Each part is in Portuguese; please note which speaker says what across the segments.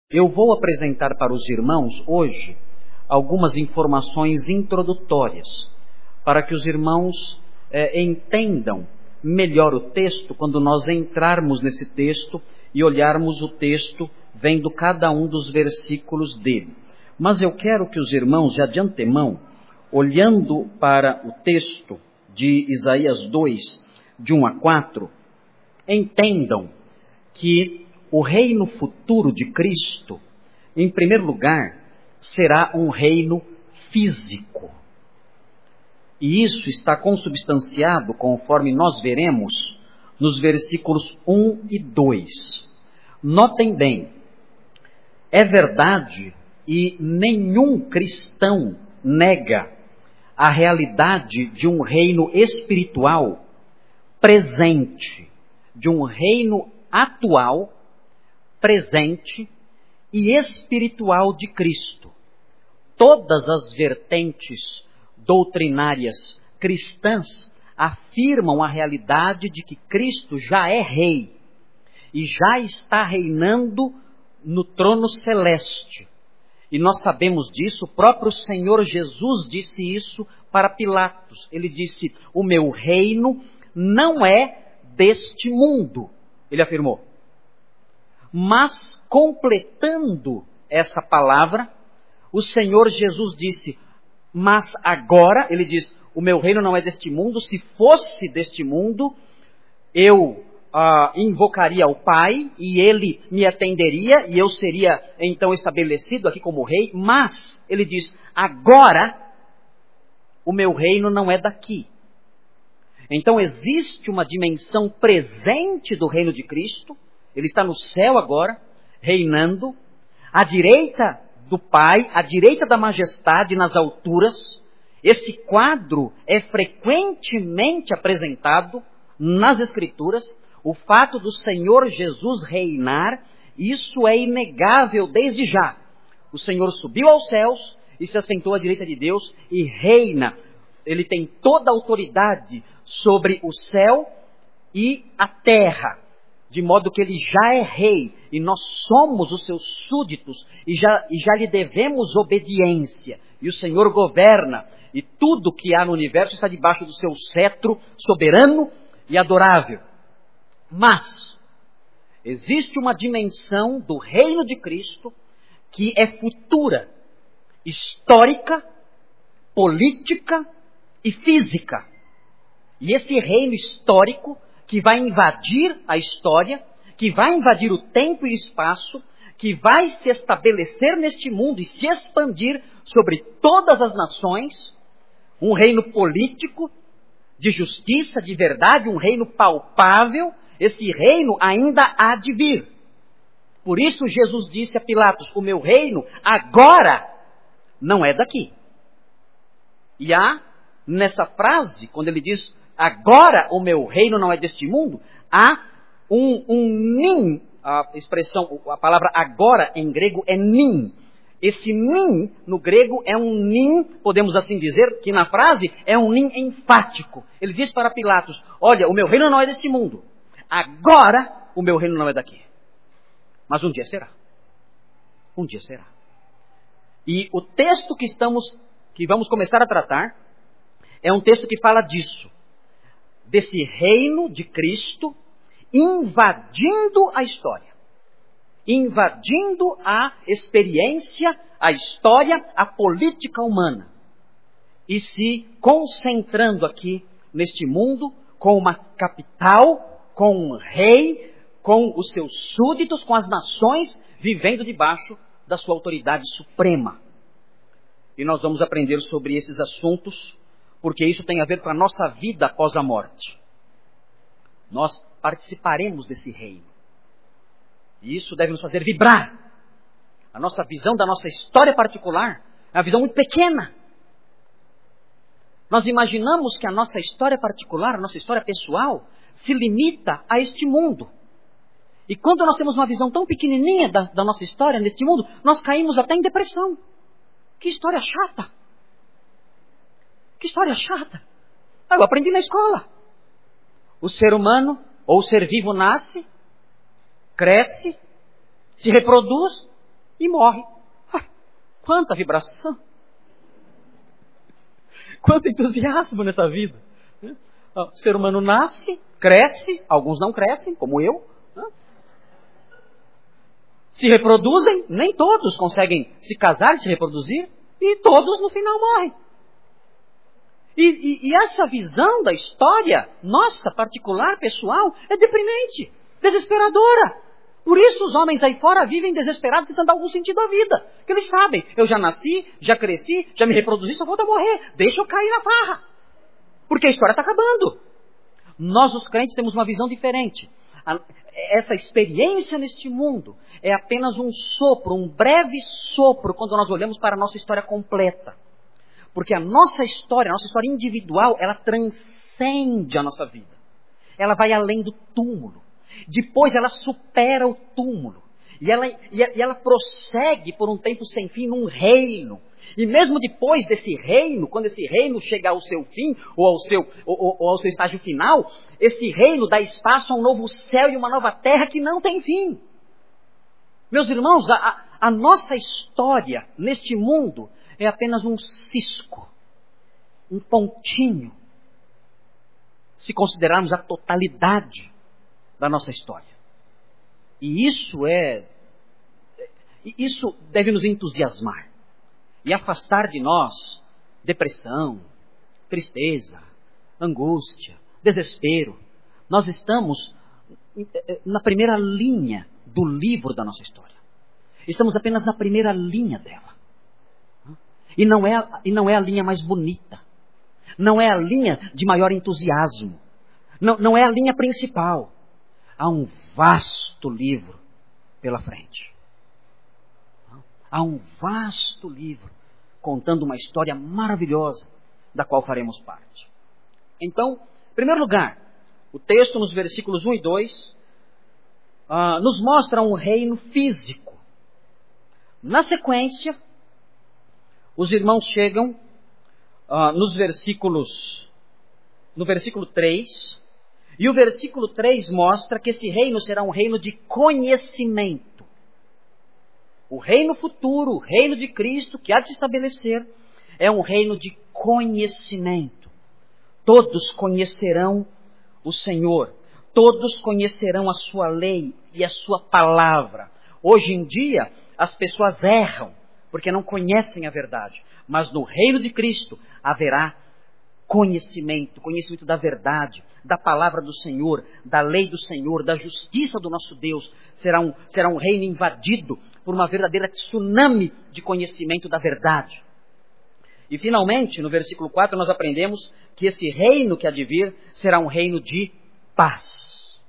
Speaker 1: Eu vou apresentar para os irmãos hoje algumas informações introdutórias, para que os irmãos entendam melhor o texto quando nós entrarmos nesse texto e olharmos o texto vendo cada um dos versículos dele. Mas eu quero que os irmãos, já de antemão, olhando para o texto de Isaías 2, de 1 a 4, entendam que o reino futuro de Cristo, em primeiro lugar, será um reino físico. E isso está consubstanciado, conforme nós veremos, nos versículos 1 e 2. Notem bem, é verdade e nenhum cristão nega a realidade de um reino espiritual presente, de um reino atual, presente e espiritual de Cristo. Todas as vertentes doutrinárias cristãs afirmam a realidade de que Cristo já é rei e já está reinando no trono celeste. E nós sabemos disso, o próprio Senhor Jesus disse isso para Pilatos. Ele disse: o meu reino não é deste mundo, ele afirmou. Mas, completando essa palavra, o Senhor Jesus disse: mas agora, ele diz, o meu reino não é deste mundo. Se fosse deste mundo, eu invocaria o Pai e ele me atenderia e eu seria então estabelecido aqui como rei. Mas, ele diz, agora o meu reino não é daqui. Então existe uma dimensão presente do reino de Cristo. Ele está no céu agora, reinando, à direita do Pai, à direita da majestade nas alturas. Esse quadro é frequentemente apresentado nas Escrituras. O fato do Senhor Jesus reinar, isso é inegável desde já. O Senhor subiu aos céus e se assentou à direita de Deus e reina. Ele tem toda a autoridade sobre o céu e a terra, de modo que ele já é rei, e nós somos os seus súditos, e já lhe devemos obediência. E o Senhor governa, e tudo que há no universo está debaixo do seu cetro soberano e adorável. Mas existe uma dimensão do reino de Cristo que é futura, histórica, política e física. E esse reino histórico que vai invadir a história, que vai invadir o tempo e o espaço, que vai se estabelecer neste mundo e se expandir sobre todas as nações, um reino político, de justiça, de verdade, um reino palpável. Esse reino ainda há de vir. Por isso Jesus disse a Pilatos: o meu reino agora não é daqui. E há, nessa frase, quando ele diz agora o meu reino não é deste mundo, há um nin, a palavra agora em grego é nin. Esse nin no grego é um nin, podemos assim dizer, que na frase é um nin enfático. Ele diz para Pilatos: olha, o meu reino não é deste mundo, agora o meu reino não é daqui. Mas um dia será. Um dia será. E o texto que vamos começar a tratar é um texto que fala disso. Desse reino de Cristo invadindo a história, invadindo a experiência, a história, a política humana, e se concentrando aqui neste mundo com uma capital, com um rei, com os seus súditos, com as nações vivendo debaixo da sua autoridade suprema. E nós vamos aprender sobre esses assuntos, porque isso tem a ver com a nossa vida após a morte. Nós participaremos desse reino. E isso deve nos fazer vibrar. A nossa visão da nossa história particular é uma visão muito pequena. Nós imaginamos que a nossa história particular, a nossa história pessoal, se limita a este mundo. E quando nós temos uma visão tão pequenininha da nossa história neste mundo, nós caímos até em depressão. Que história chata! Que história chata! Eu aprendi na escola. O ser humano, ou o ser vivo, nasce, cresce, se reproduz, e morre. Quanta vibração! Quanto entusiasmo nessa vida! O ser humano nasce, cresce, alguns não crescem, como eu. Se reproduzem, nem todos conseguem se casar e se reproduzir, e todos no final morrem. E essa visão da história, nossa, particular, pessoal, é deprimente, desesperadora. Por isso os homens aí fora vivem desesperados tentando dar algum sentido à vida. Porque eles sabem, eu já nasci, já cresci, já me reproduzi, só falta morrer. Deixa eu cair na farra. Porque a história está acabando. Nós, os crentes, temos uma visão diferente. Essa experiência neste mundo é apenas um sopro, um breve sopro, quando nós olhamos para a nossa história completa. Porque a nossa história individual, ela transcende a nossa vida. Ela vai além do túmulo. Depois ela supera o túmulo. E ela prossegue por um tempo sem fim num reino. E mesmo depois desse reino, quando esse reino chegar ao seu fim, ou ao seu estágio final, esse reino dá espaço a um novo céu e uma nova terra que não tem fim. Meus irmãos, a nossa história neste mundo é apenas um cisco, um pontinho, se considerarmos a totalidade da nossa história. E isso deve nos entusiasmar e afastar de nós depressão, tristeza, angústia, desespero. Nós estamos na primeira linha do livro da nossa história. Estamos apenas na primeira linha dela. E não é a linha mais bonita. Não é a linha de maior entusiasmo. Não é a linha principal. Há um vasto livro pela frente. Há um vasto livro contando uma história maravilhosa da qual faremos parte. Então, em primeiro lugar, o texto nos versículos 1 e 2 nos mostra um reino físico. Na sequência, os irmãos chegam no versículo 3, e o versículo 3 mostra que esse reino será um reino de conhecimento. O reino futuro, o reino de Cristo, que há de se estabelecer, é um reino de conhecimento. Todos conhecerão o Senhor, todos conhecerão a sua lei e a sua palavra. Hoje em dia, as pessoas erram, porque não conhecem a verdade. Mas no reino de Cristo haverá conhecimento da verdade, da palavra do Senhor, da lei do Senhor, da justiça do nosso Deus. Será um reino invadido por uma verdadeira tsunami de conhecimento da verdade. E finalmente, no versículo 4, nós aprendemos que esse reino que há de vir será um reino de paz.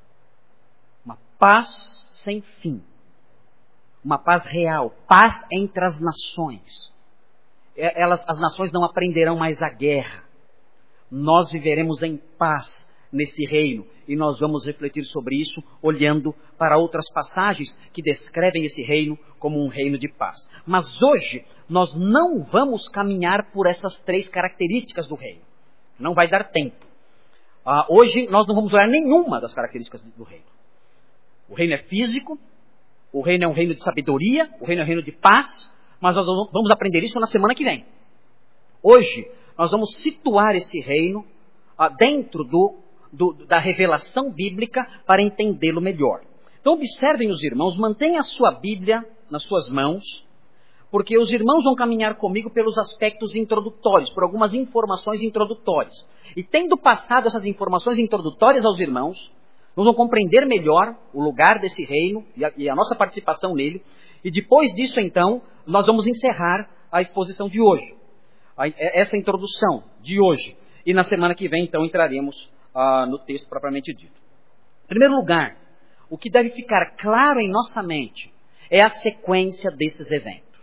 Speaker 1: Uma paz sem fim. Uma paz real, paz entre as nações. As nações não aprenderão mais a guerra. Nós viveremos em paz nesse reino e nós vamos refletir sobre isso olhando para outras passagens que descrevem esse reino como um reino de paz. Mas hoje nós não vamos caminhar por essas três características do reino. Não vai dar tempo. Hoje nós não vamos olhar nenhuma das características do reino. O reino é físico. O reino é um reino de sabedoria, o reino é um reino de paz, mas nós vamos aprender isso na semana que vem. Hoje, nós vamos situar esse reino dentro da revelação bíblica para entendê-lo melhor. Então, observem os irmãos, mantenham a sua Bíblia nas suas mãos, porque os irmãos vão caminhar comigo pelos aspectos introdutórios, por algumas informações introdutórias. E tendo passado essas informações introdutórias aos irmãos, nós vamos compreender melhor o lugar desse reino e a nossa participação nele. E depois disso, então, nós vamos encerrar a exposição de hoje. Essa introdução de hoje. E na semana que vem, então, entraremos no texto propriamente dito. Em primeiro lugar, o que deve ficar claro em nossa mente é a sequência desses eventos.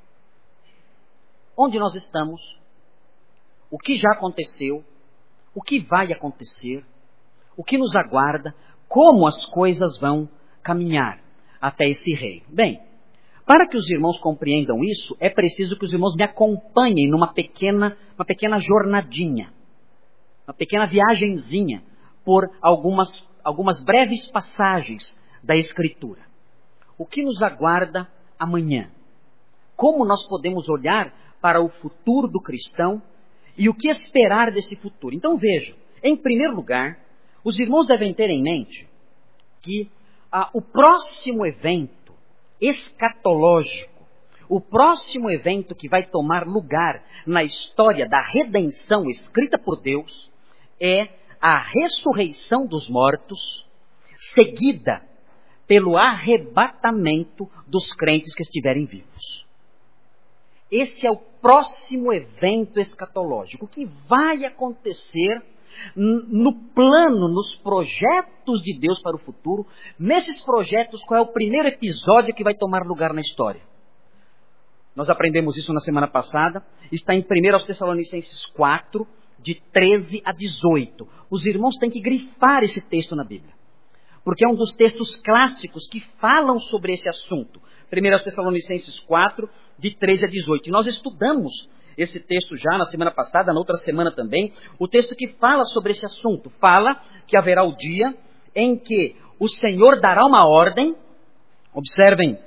Speaker 1: Onde nós estamos, o que já aconteceu, o que vai acontecer, o que nos aguarda, como as coisas vão caminhar até esse reino. Bem, para que os irmãos compreendam isso, é preciso que os irmãos me acompanhem numa pequena jornadinha, uma pequena viagenzinha por algumas breves passagens da Escritura. O que nos aguarda amanhã? Como nós podemos olhar para o futuro do cristão e o que esperar desse futuro? Então vejam, em primeiro lugar, os irmãos devem ter em mente que o próximo evento escatológico, o próximo evento que vai tomar lugar na história da redenção escrita por Deus, é a ressurreição dos mortos, seguida pelo arrebatamento dos crentes que estiverem vivos. Esse é o próximo evento escatológico. O que vai acontecer no plano, nos projetos de Deus para o futuro. Nesses projetos, qual é o primeiro episódio que vai tomar lugar na história? Nós aprendemos isso na semana passada. Está em 1 Tessalonicenses 4, de 13 a 18. Os irmãos têm que grifar esse texto na Bíblia, porque é um dos textos clássicos que falam sobre esse assunto. 1 Tessalonicenses 4, de 13 a 18. E nós estudamos esse texto já na semana passada, na outra semana também. O texto que fala sobre esse assunto. Fala que haverá o dia em que o Senhor dará uma ordem. Observem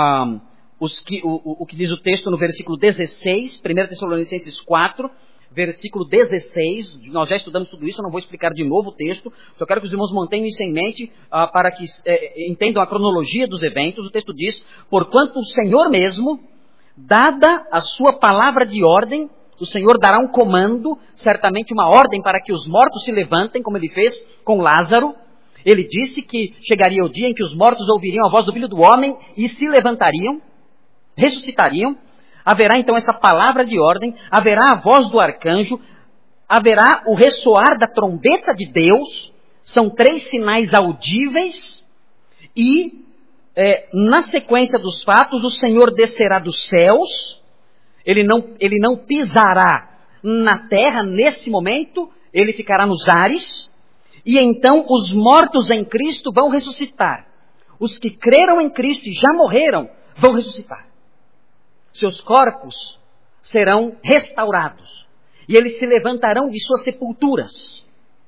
Speaker 1: o que diz o texto no versículo 16, 1 Tessalonicenses 4, versículo 16, nós já estudamos tudo isso, eu não vou explicar de novo o texto, só quero que os irmãos mantenham isso em mente para que entendam a cronologia dos eventos. O texto diz: porquanto o Senhor mesmo, dada a sua palavra de ordem, o Senhor dará um comando, certamente uma ordem para que os mortos se levantem, como ele fez com Lázaro. Ele disse que chegaria o dia em que os mortos ouviriam a voz do Filho do Homem e se levantariam, ressuscitariam. Haverá então essa palavra de ordem, haverá a voz do arcanjo, haverá o ressoar da trombeta de Deus. São 3 sinais audíveis e, na sequência dos fatos, o Senhor descerá dos céus. Ele não pisará na terra nesse momento, ele ficará nos ares. E então os mortos em Cristo vão ressuscitar. Os que creram em Cristo e já morreram vão ressuscitar. Seus corpos serão restaurados. E eles se levantarão de suas sepulturas.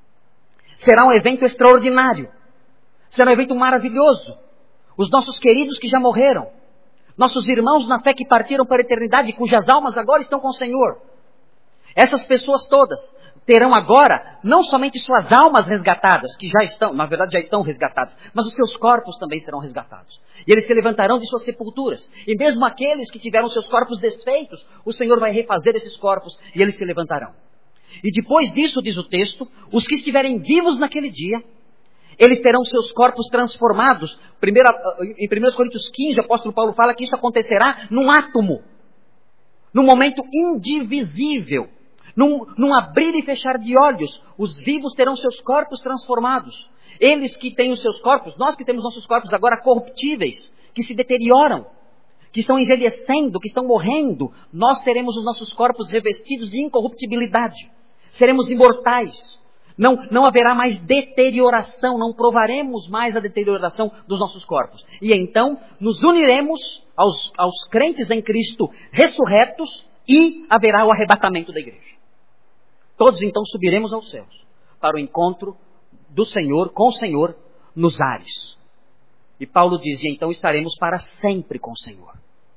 Speaker 1: Será um evento extraordinário. Será um evento maravilhoso. Os nossos queridos que já morreram, nossos irmãos na fé que partiram para a eternidade, cujas almas agora estão com o Senhor. Essas pessoas todas terão agora não somente suas almas resgatadas, que já estão, na verdade já estão resgatadas, mas os seus corpos também serão resgatados. E eles se levantarão de suas sepulturas. E mesmo aqueles que tiveram seus corpos desfeitos, o Senhor vai refazer esses corpos e eles se levantarão. E depois disso, diz o texto, os que estiverem vivos naquele dia, eles terão seus corpos transformados. Em 1 Coríntios 15, o apóstolo Paulo fala que isso acontecerá num átomo, num momento indivisível. Num abrir e fechar de olhos, os vivos terão seus corpos transformados. Eles que têm os seus corpos, nós que temos nossos corpos agora corruptíveis, que se deterioram, que estão envelhecendo, que estão morrendo, nós teremos os nossos corpos revestidos de incorruptibilidade. Seremos imortais. Não haverá mais deterioração, não provaremos mais a deterioração dos nossos corpos. E então nos uniremos aos crentes em Cristo ressurretos e haverá o arrebatamento da igreja. Todos então subiremos aos céus para o encontro do Senhor, com o Senhor, nos ares. E Paulo dizia, então estaremos para sempre com o Senhor.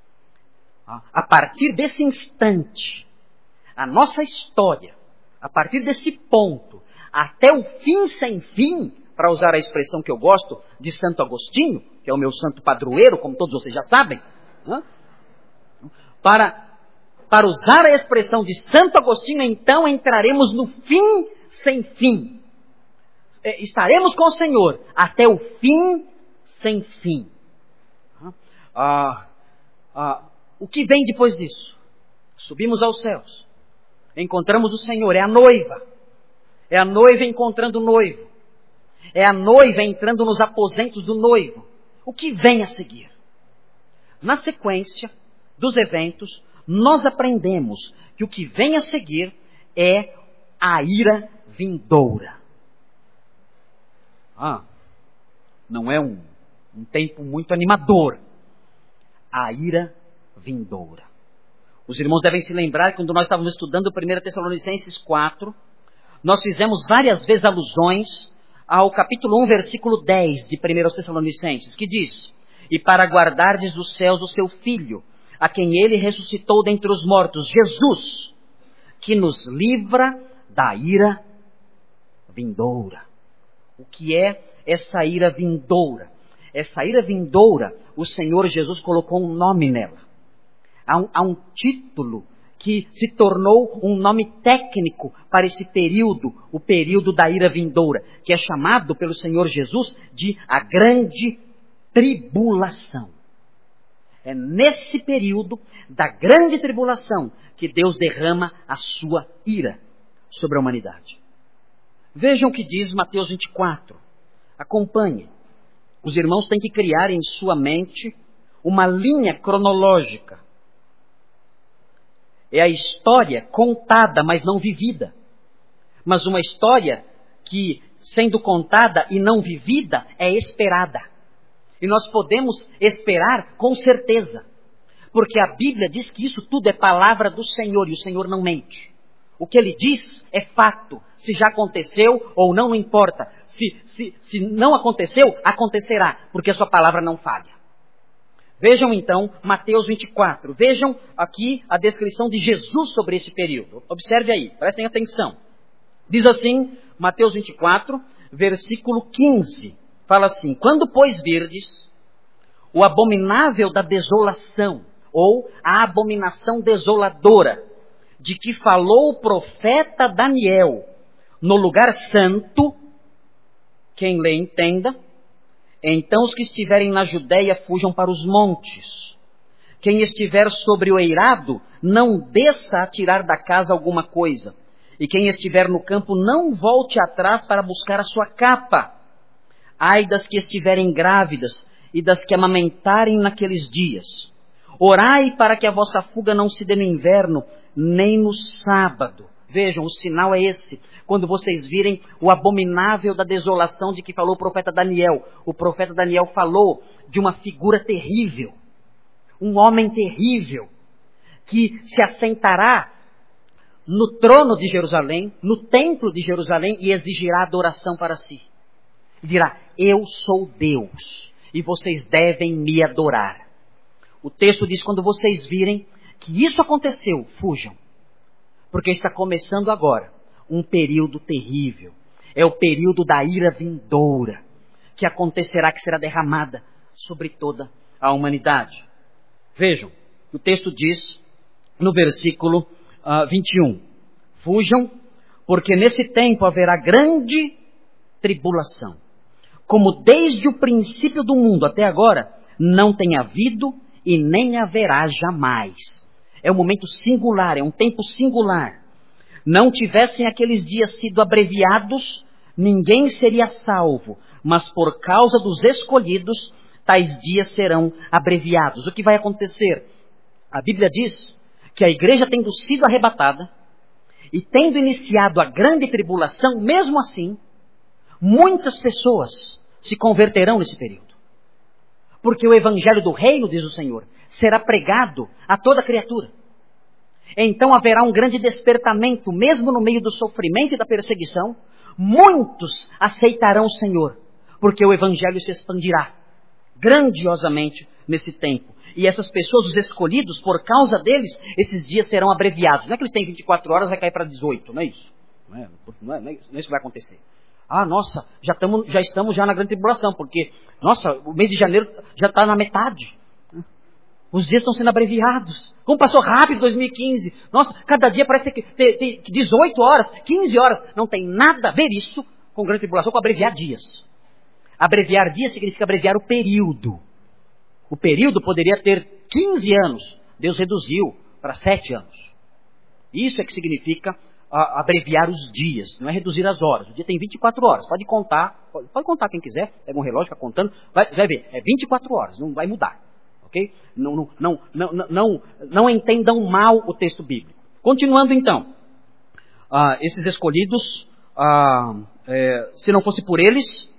Speaker 1: A partir desse instante, a nossa história, a partir desse ponto, até o fim sem fim, para usar a expressão que eu gosto de Santo Agostinho, que é o meu santo padroeiro, como todos vocês já sabem, para usar a expressão de Santo Agostinho, então entraremos no fim sem fim. Estaremos com o Senhor até o fim sem fim. O que vem depois disso? Subimos aos céus. Encontramos o Senhor, é a noiva. É a noiva encontrando o noivo. É a noiva entrando nos aposentos do noivo. O que vem a seguir? Na sequência dos eventos, nós aprendemos que o que vem a seguir é a ira vindoura. Não é um tempo muito animador. A ira vindoura. Os irmãos devem se lembrar que quando nós estávamos estudando 1 Tessalonicenses 4, nós fizemos várias vezes alusões ao capítulo 1, versículo 10 de 1 Tessalonicenses, que diz: e para guardardes dos céus o seu Filho, a quem ele ressuscitou dentre os mortos, Jesus, que nos livra da ira vindoura. O que é essa ira vindoura? Essa ira vindoura, o Senhor Jesus colocou um nome nela. Há um título que se tornou um nome técnico para esse período, o período da ira vindoura, que é chamado pelo Senhor Jesus de a grande tribulação. É nesse período da grande tribulação que Deus derrama a sua ira sobre a humanidade. Vejam o que diz Mateus 24. Acompanhem. Os irmãos têm que criar em sua mente uma linha cronológica. É a história contada, mas não vivida. Mas uma história que, sendo contada e não vivida, é esperada. E nós podemos esperar com certeza. Porque a Bíblia diz que isso tudo é palavra do Senhor e o Senhor não mente. O que ele diz é fato. Se já aconteceu ou não, não importa. Se não aconteceu, acontecerá. Porque a sua palavra não falha. Vejam então Mateus 24. Vejam aqui a descrição de Jesus sobre esse período. Observe aí, prestem atenção. Diz assim, Mateus 24, versículo 15. Fala assim: quando, pois, virdes o abominável da desolação, ou a abominação desoladora, de que falou o profeta Daniel, no lugar santo, quem lê entenda, então os que estiverem na Judéia fujam para os montes. Quem estiver sobre o eirado, não desça a tirar da casa alguma coisa. E quem estiver no campo, não volte atrás para buscar a sua capa. Ai das que estiverem grávidas e das que amamentarem naqueles dias. Orai para que a vossa fuga não se dê no inverno, nem no sábado. Vejam, o sinal é esse. Quando vocês virem o abominável da desolação de que falou o profeta Daniel. O profeta Daniel falou de uma figura terrível. Um homem terrível. Que se assentará no trono de Jerusalém, no templo de Jerusalém, e exigirá adoração para si. E dirá: eu sou Deus, e vocês devem me adorar. O texto diz: quando vocês virem que isso aconteceu, fujam. Porque está começando agora um período terrível. É o período da ira vindoura, que acontecerá, que será derramada sobre toda a humanidade. Vejam, o texto diz no versículo 21. Fujam, porque nesse tempo haverá grande tribulação. Como desde o princípio do mundo até agora, não tem havido e nem haverá jamais. É um momento singular, é um tempo singular. Não tivessem aqueles dias sido abreviados, ninguém seria salvo. Mas por causa dos escolhidos, tais dias serão abreviados. O que vai acontecer? A Bíblia diz que a igreja tendo sido arrebatada e tendo iniciado a grande tribulação, mesmo assim, muitas pessoas se converterão nesse período. Porque o evangelho do reino, diz o Senhor, será pregado a toda criatura. Então haverá um grande despertamento, mesmo no meio do sofrimento e da perseguição. Muitos aceitarão o Senhor, porque o evangelho se expandirá grandiosamente nesse tempo. E essas pessoas, os escolhidos, por causa deles, esses dias serão abreviados. Não é que eles têm 24 horas, vai cair para 18, não é isso? Não é isso que vai acontecer. Ah, nossa, já estamos na grande tribulação, porque, nossa, o mês de janeiro já está na metade. Os dias estão sendo abreviados. Como passou rápido 2015. Nossa, cada dia parece ter 18 horas, 15 horas. Não tem nada a ver isso com grande tribulação, com abreviar dias. Abreviar dias significa abreviar o período. O período poderia ter 15 anos. Deus reduziu para 7 anos. Isso é que significa abreviar os dias. Não é reduzir as horas. O dia tem 24 horas. Pode contar. Pode contar quem quiser. Pega um relógio, fica contando. Vai ver. É 24 horas. Não vai mudar. Ok? Não entendam mal o texto bíblico. Continuando então. Esses escolhidos, se não fosse por eles,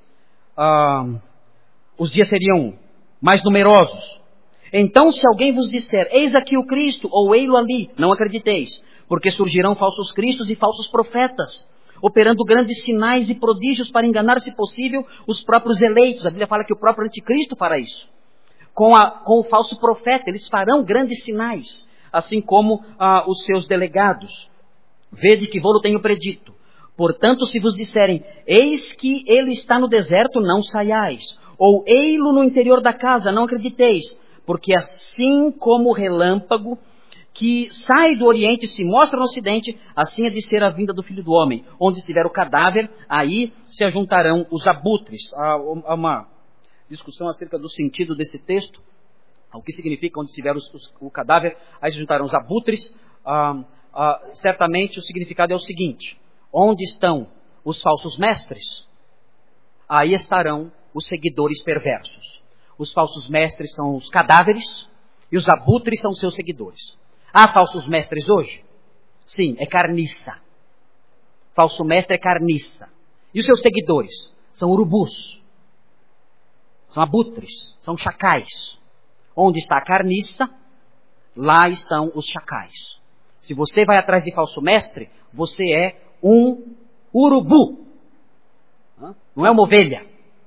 Speaker 1: os dias seriam mais numerosos. Então, se alguém vos disser, eis aqui o Cristo, ou ei-lo ali, não acrediteis, porque surgirão falsos cristos e falsos profetas, operando grandes sinais e prodígios para enganar, se possível, os próprios eleitos. A Bíblia fala que o próprio anticristo fará isso. com o falso profeta. Eles farão grandes sinais, assim como os seus delegados. Vede que vou-lo tenho predito. Portanto, se vos disserem, eis que ele está no deserto, não saiais. Ou ei-lo no interior da casa, não acrediteis. Porque assim como o relâmpago que sai do Oriente e se mostra no Ocidente, assim é de ser a vinda do Filho do Homem. Onde estiver o cadáver, aí se ajuntarão os abutres. Há uma discussão acerca do sentido desse texto. O que significa onde estiver o cadáver, aí se juntarão os abutres. Certamente o significado é o seguinte: onde estão os falsos mestres, aí estarão os seguidores perversos. Os falsos mestres são os cadáveres e os abutres são os seus seguidores. Há falsos mestres hoje? Sim, é carniça. Falso mestre é carniça. E os seus seguidores? São urubus, são abutres, são chacais. Onde está a carniça, lá estão os chacais. Se você vai atrás de falso mestre, você é um urubu. Não é uma ovelha.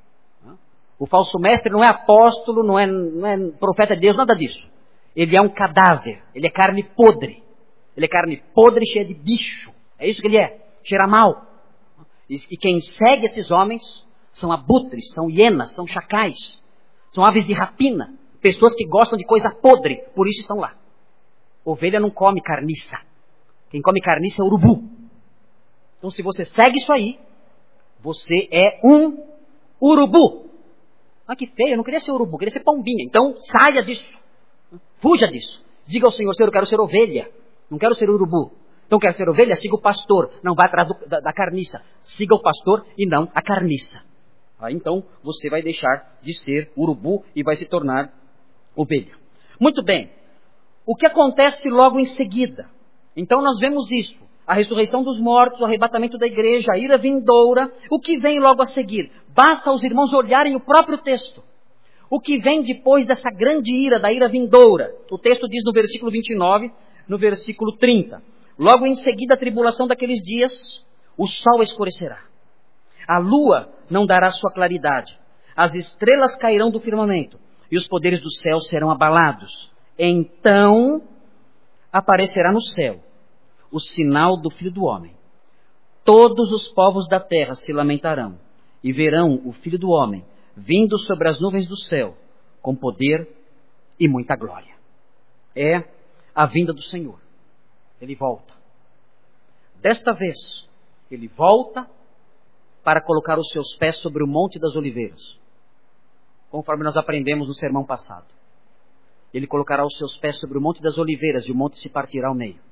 Speaker 1: O falso mestre não é apóstolo, não é profeta de Deus, nada disso. Ele é um cadáver, ele é carne podre. Ele é carne podre cheia de bicho. É isso que ele é, cheira mal. E quem segue esses homens são abutres, são hienas, são chacais. São aves de rapina. Pessoas que gostam de coisa podre, por isso estão lá. Ovelha não come carniça. Quem come carniça é urubu. Então se você segue isso aí, você é um urubu. Ah, que feio, eu não queria ser urubu, eu queria ser pombinha. Então saia disso. Fuja disso. Diga ao Senhor, Senhor, eu quero ser ovelha. Não quero ser urubu. Então quer ser ovelha? Siga o pastor. Não vá atrás da carniça. Siga o pastor e não a carniça. Então você vai deixar de ser urubu e vai se tornar ovelha. Muito bem. O que acontece logo em seguida? Então nós vemos isso. A ressurreição dos mortos, o arrebatamento da igreja, a ira vindoura. O que vem logo a seguir? Basta os irmãos olharem o próprio texto. O que vem depois dessa grande ira, da ira vindoura? O texto diz no versículo 29, no versículo 30. Logo em seguida a tribulação daqueles dias, o sol escurecerá. A lua não dará sua claridade. As estrelas cairão do firmamento e os poderes do céu serão abalados. Então aparecerá no céu o sinal do Filho do Homem. Todos os povos da terra se lamentarão e verão o Filho do Homem vindo sobre as nuvens do céu com poder e muita glória. É a vinda do Senhor. Ele volta. Desta vez, ele volta para colocar os seus pés sobre o Monte das Oliveiras, conforme nós aprendemos no sermão passado. Ele colocará os seus pés sobre o Monte das Oliveiras e o monte se partirá ao meio.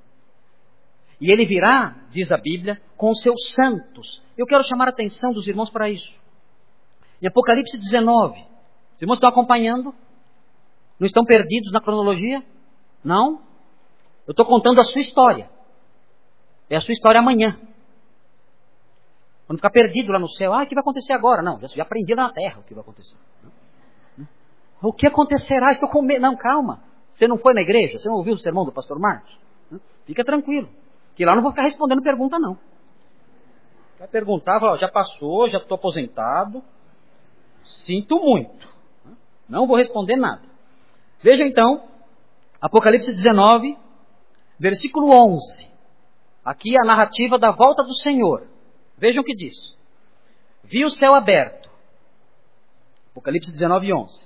Speaker 1: E ele virá, diz a Bíblia, com os seus santos. Eu quero chamar a atenção dos irmãos para isso. Em Apocalipse 19, os irmãos estão acompanhando? Não estão perdidos na cronologia? Não? Eu estou contando a sua história. É a sua história amanhã. Quando ficar perdido lá no céu, o que vai acontecer agora? Não, já aprendi lá na terra o que vai acontecer. O que acontecerá? Estou com medo. Não, calma. Você não foi na igreja? Você não ouviu o sermão do pastor Marcos? Fica tranquilo. Que lá eu não vou ficar respondendo pergunta, não. Vai perguntar, já passou, já estou aposentado. Sinto muito. Não vou responder nada. Veja então, Apocalipse 19, versículo 11. Aqui a narrativa da volta do Senhor. Vejam o que diz. Vi o céu aberto. Apocalipse 19, 11.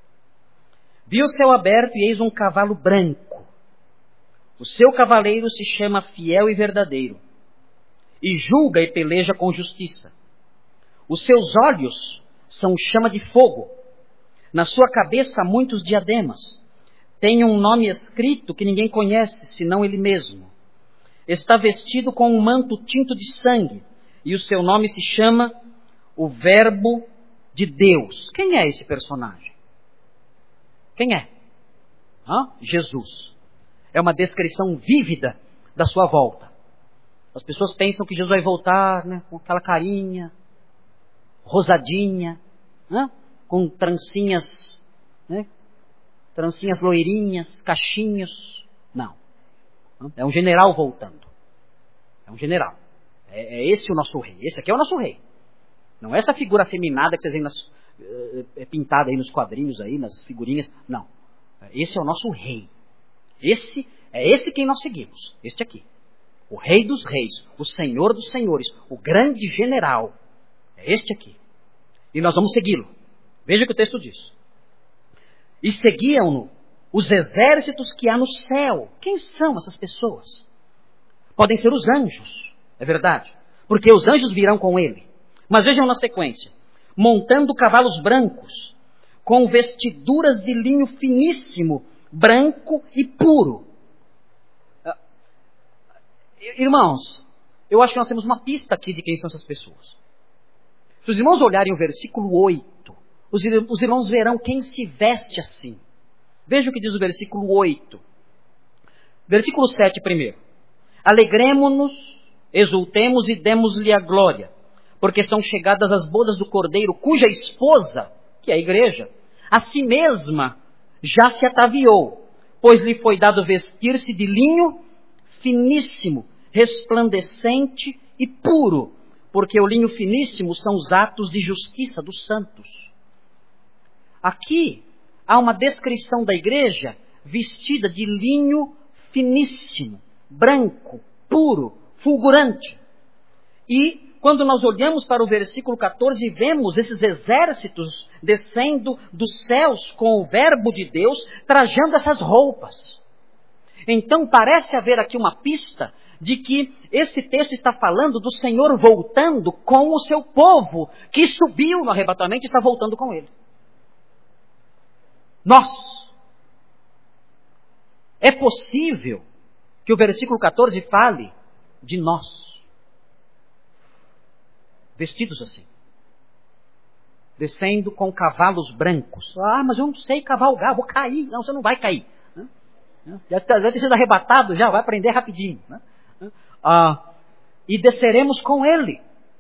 Speaker 1: Vi o céu aberto e eis um cavalo branco. O seu cavaleiro se chama Fiel e Verdadeiro. E julga e peleja com justiça. Os seus olhos são chama de fogo. Na sua cabeça há muitos diademas. Tem um nome escrito que ninguém conhece, senão ele mesmo. Está vestido com um manto tinto de sangue. E o seu nome se chama o Verbo de Deus. Quem é esse personagem? Quem é? Jesus. É uma descrição vívida da sua volta. As pessoas pensam que Jesus vai voltar, né, com aquela carinha rosadinha, né, com trancinhas, né, trancinhas loirinhas, cachinhos. Não. É um general voltando. É um general. É esse o nosso rei. Esse aqui é o nosso rei. Não é essa figura afeminada que vocês veem pintada aí nos quadrinhos, aí, nas figurinhas. Não. Esse é o nosso rei. Esse quem nós seguimos. Este aqui. O rei dos reis, o senhor dos senhores, o grande general. É este aqui. E nós vamos segui-lo. Veja o que o texto diz. E seguiam-no os exércitos que há no céu. Quem são essas pessoas? Podem ser os anjos, é verdade. Porque os anjos virão com ele. Mas vejam na sequência. Montando cavalos brancos, com vestiduras de linho finíssimo, branco e puro. Irmãos, eu acho que nós temos uma pista aqui de quem são essas pessoas. Se os irmãos olharem o versículo 8, os irmãos verão quem se veste assim. Veja o que diz o versículo 8. Versículo 7 primeiro. Alegremo-nos, exultemos e demos-lhe a glória, porque são chegadas as bodas do Cordeiro, cuja esposa, que é a igreja, a si mesma já se ataviou, pois lhe foi dado vestir-se de linho finíssimo, resplandecente e puro, porque o linho finíssimo são os atos de justiça dos santos. Aqui há uma descrição da igreja vestida de linho finíssimo, branco, puro, fulgurante. E quando nós olhamos para o versículo 14, vemos esses exércitos descendo dos céus com o verbo de Deus, trajando essas roupas. Então parece haver aqui uma pista de que esse texto está falando do Senhor voltando com o seu povo, que subiu no arrebatamento e está voltando com ele. Nós. É possível que o versículo 14 fale de nós. Vestidos assim. Descendo com cavalos brancos. Ah, mas eu não sei cavalgar, vou cair. Não, você não vai cair. Já ter sido arrebatado, já vai aprender rapidinho. E desceremos com ele.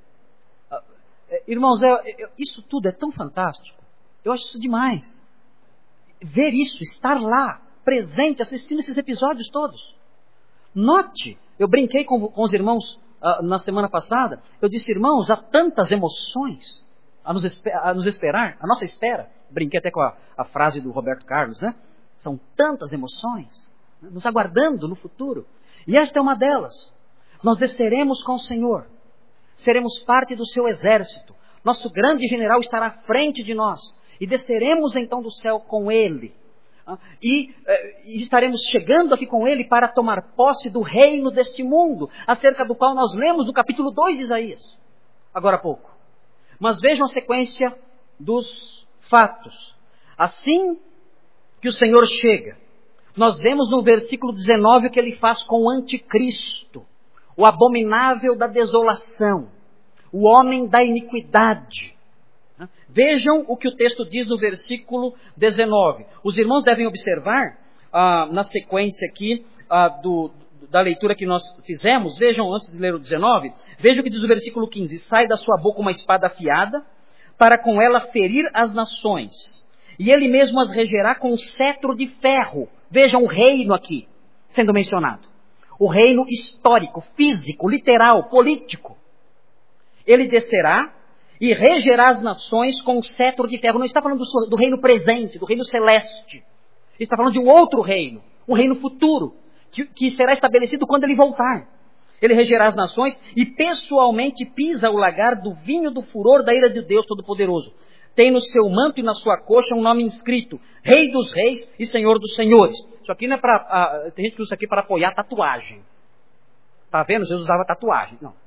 Speaker 1: Irmãos, isso tudo é tão fantástico. Eu acho isso demais. Ver isso, estar lá, presente, assistindo esses episódios todos. Note, eu brinquei com os irmãos na semana passada. Eu disse, irmãos, há tantas emoções a nos esperar, a nossa espera. Brinquei até com a frase do Roberto Carlos, né? São tantas emoções, né, nos aguardando no futuro. E esta é uma delas. Nós desceremos com o Senhor. Seremos parte do seu exército. Nosso grande general estará à frente de nós. E desceremos então do céu com ele. E estaremos chegando aqui com ele para tomar posse do reino deste mundo, acerca do qual nós lemos no capítulo 2 de Isaías, agora há pouco. Mas vejam a sequência dos fatos. Assim que o Senhor chega, nós vemos no versículo 19 o que ele faz com o anticristo, o abominável da desolação, o homem da iniquidade. Vejam o que o texto diz no versículo 19. Os irmãos devem observar, na sequência aqui da leitura que nós fizemos, vejam antes de ler o 19, vejam o que diz o versículo 15. Sai da sua boca uma espada afiada, para com ela ferir as nações, e ele mesmo as regerá com um cetro de ferro. Vejam o reino aqui sendo mencionado. O reino histórico, físico, literal, político. Ele descerá e regerá as nações com um cetro de ferro. Não está falando do reino presente, do reino celeste. Está falando de um outro reino, um reino futuro, que será estabelecido quando ele voltar. Ele regerá as nações e pessoalmente pisa o lagar do vinho do furor da ira de Deus Todo-Poderoso. Tem no seu manto e na sua coxa um nome inscrito: Rei dos Reis e Senhor dos Senhores. Isso aqui não é para... tem gente que usa isso aqui para apoiar tatuagem. Está vendo? Jesus usava tatuagem. Não.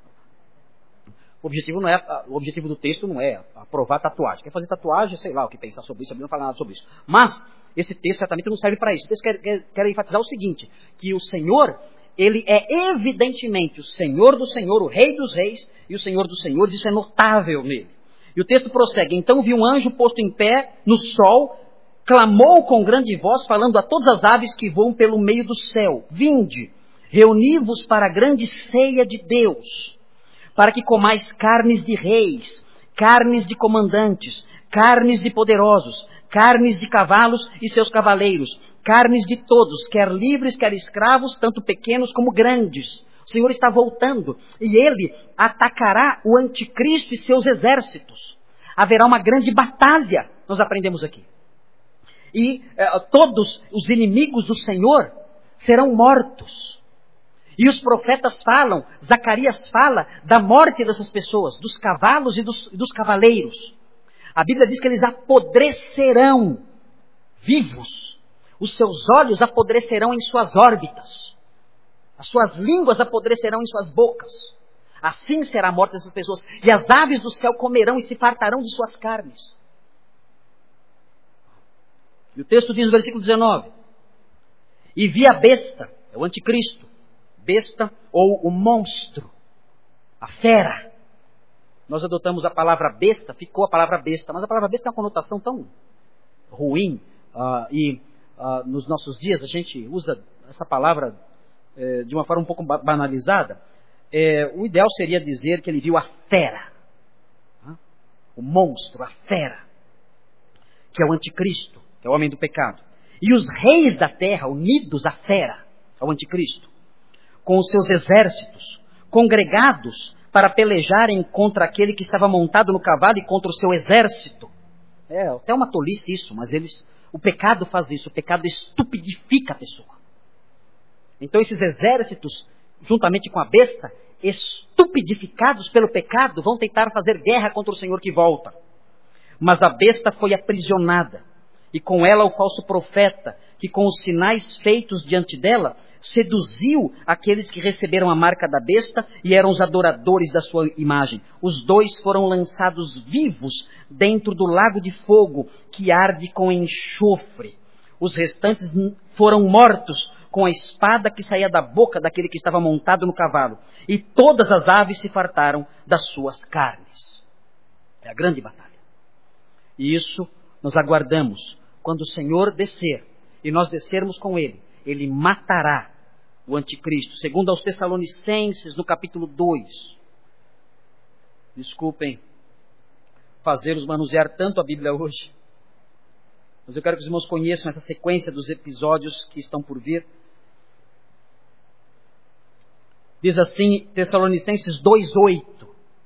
Speaker 1: O objetivo do texto não é aprovar tatuagem. Quer fazer tatuagem, sei lá o que pensar sobre isso, a Bíblia não fala nada sobre isso. Mas esse texto certamente não serve para isso. O texto quer enfatizar o seguinte, que o Senhor, ele é evidentemente o Senhor do Senhor, o Rei dos Reis e o Senhor dos Senhores. Isso é notável nele. E o texto prossegue: então vi um anjo posto em pé no sol, clamou com grande voz, falando a todas as aves que voam pelo meio do céu: vinde, reuni-vos para a grande ceia de Deus, para que comais carnes de reis, carnes de comandantes, carnes de poderosos, carnes de cavalos e seus cavaleiros, carnes de todos, quer livres, quer escravos, tanto pequenos como grandes. O Senhor está voltando e ele atacará o anticristo e seus exércitos. haverá uma grande batalha, nós aprendemos aqui. E todos os inimigos do Senhor serão mortos. E os profetas falam, Zacarias fala da morte dessas pessoas, dos cavalos e dos cavaleiros. A Bíblia diz que eles apodrecerão vivos. Os seus olhos apodrecerão em suas órbitas. As suas línguas apodrecerão em suas bocas. Assim será a morte dessas pessoas. E as aves do céu comerão e se fartarão de suas carnes. E o texto diz no versículo 19. E vi a besta, é o anticristo. Besta ou o monstro. A fera. Nós adotamos a palavra besta, ficou a palavra besta. Mas a palavra besta tem uma conotação tão ruim. Nos nossos dias a gente usa essa palavra de uma forma um pouco banalizada. O ideal seria dizer que ele viu a fera. O monstro, a fera. Que é o anticristo, que é o homem do pecado. E os reis da terra, unidos à fera, ao anticristo, com os seus exércitos, congregados para pelejarem contra aquele que estava montado no cavalo e contra o seu exército. É até uma tolice isso, mas o pecado faz isso, o pecado estupidifica a pessoa. Então esses exércitos, juntamente com a besta, estupidificados pelo pecado, vão tentar fazer guerra contra o Senhor que volta. Mas a besta foi aprisionada, e com ela o falso profeta, que com os sinais feitos diante dela, seduziu aqueles que receberam a marca da besta e eram os adoradores da sua imagem. Os dois foram lançados vivos dentro do lago de fogo, que arde com enxofre. Os restantes foram mortos com a espada que saía da boca daquele que estava montado no cavalo. E todas as aves se fartaram das suas carnes. É a grande batalha. E isso nós aguardamos quando o Senhor descer e nós descermos com Ele. Ele matará o anticristo. Segundo aos Tessalonicenses, no capítulo 2. Desculpem fazê-los manusear tanto a Bíblia hoje. Mas eu quero que os irmãos conheçam essa sequência dos episódios que estão por vir. Diz assim, Tessalonicenses 2:8.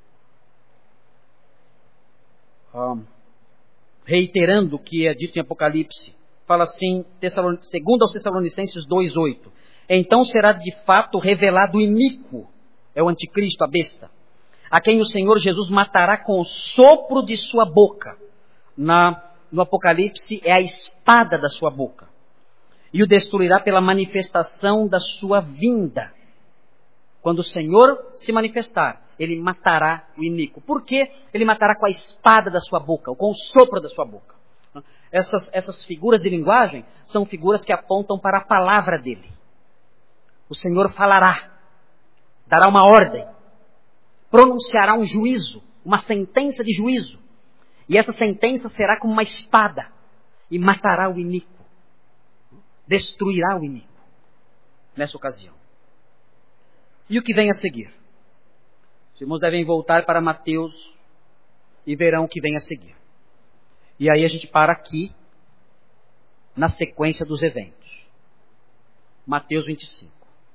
Speaker 1: Reiterando o que é dito em Apocalipse. Fala assim, segundo aos Tessalonicenses 2:8. Então será de fato revelado o iníquo, é o anticristo, a besta, a quem o Senhor Jesus matará com o sopro de sua boca. No Apocalipse é a espada da sua boca. E o destruirá pela manifestação da sua vinda. Quando o Senhor se manifestar, ele matará o iníquo. Por que ele matará com a espada da sua boca, ou com o sopro da sua boca? Essas figuras de linguagem são figuras que apontam para a palavra dele. O Senhor falará, dará uma ordem, pronunciará um juízo, uma sentença de juízo. E essa sentença será como uma espada e matará o iníquo, destruirá o iníquo nessa ocasião. E o que vem a seguir? Os irmãos devem voltar para Mateus e verão o que vem a seguir. E aí a gente para aqui na sequência dos eventos. Mateus 25.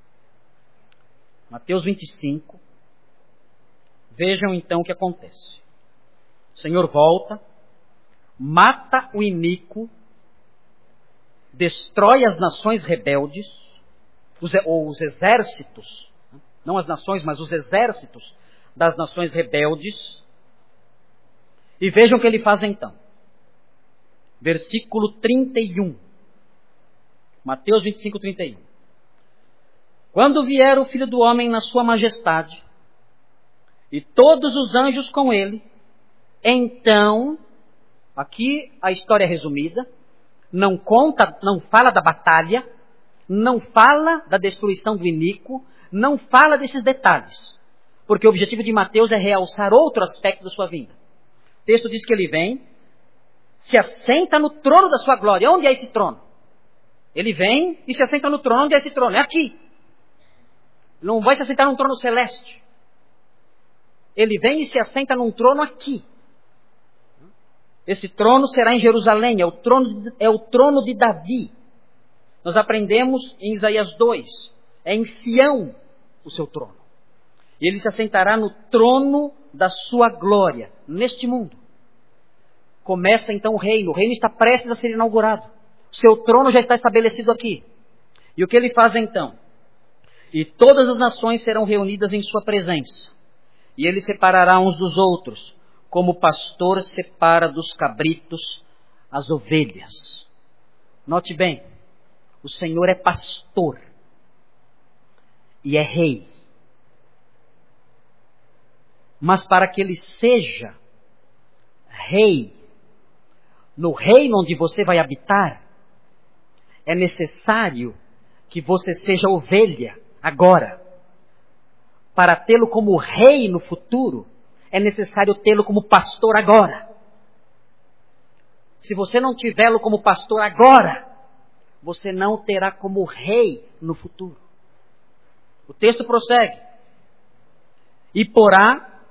Speaker 1: Mateus 25. Vejam então o que acontece. O Senhor volta, mata o iníquo, destrói as nações rebeldes, os exércitos, não as nações, mas os exércitos das nações rebeldes. E vejam o que ele faz então. Versículo 31. Mateus 25, 31. Quando vier o Filho do Homem na sua majestade, e todos os anjos com ele, então, aqui a história é resumida, não fala da batalha, não fala da destruição do iníquo, não fala desses detalhes, porque o objetivo de Mateus é realçar outro aspecto da sua vinda. O texto diz que ele vem, se assenta no trono da sua glória. Onde é esse trono? Ele vem e se assenta no trono. Onde é esse trono? É aqui. Ele não vai se assentar num trono celeste. Ele vem e se assenta num trono aqui. Esse trono será em Jerusalém, é o trono de Davi. Nós aprendemos em Isaías 2, é em Sião o seu trono. E ele se assentará no trono da sua glória, neste mundo. começa então o reino está prestes a ser inaugurado. O seu trono já está estabelecido aqui. E o que ele faz então? E todas as nações serão reunidas em sua presença. E ele separará uns dos outros, como o pastor separa dos cabritos as ovelhas. Note bem, o Senhor é pastor e é rei. Mas para que ele seja rei, no reino onde você vai habitar, é necessário que você seja ovelha agora. Para tê-lo como rei no futuro, é necessário tê-lo como pastor agora. Se você não tiver-lo como pastor agora, você não terá como rei no futuro. O texto prossegue. E porá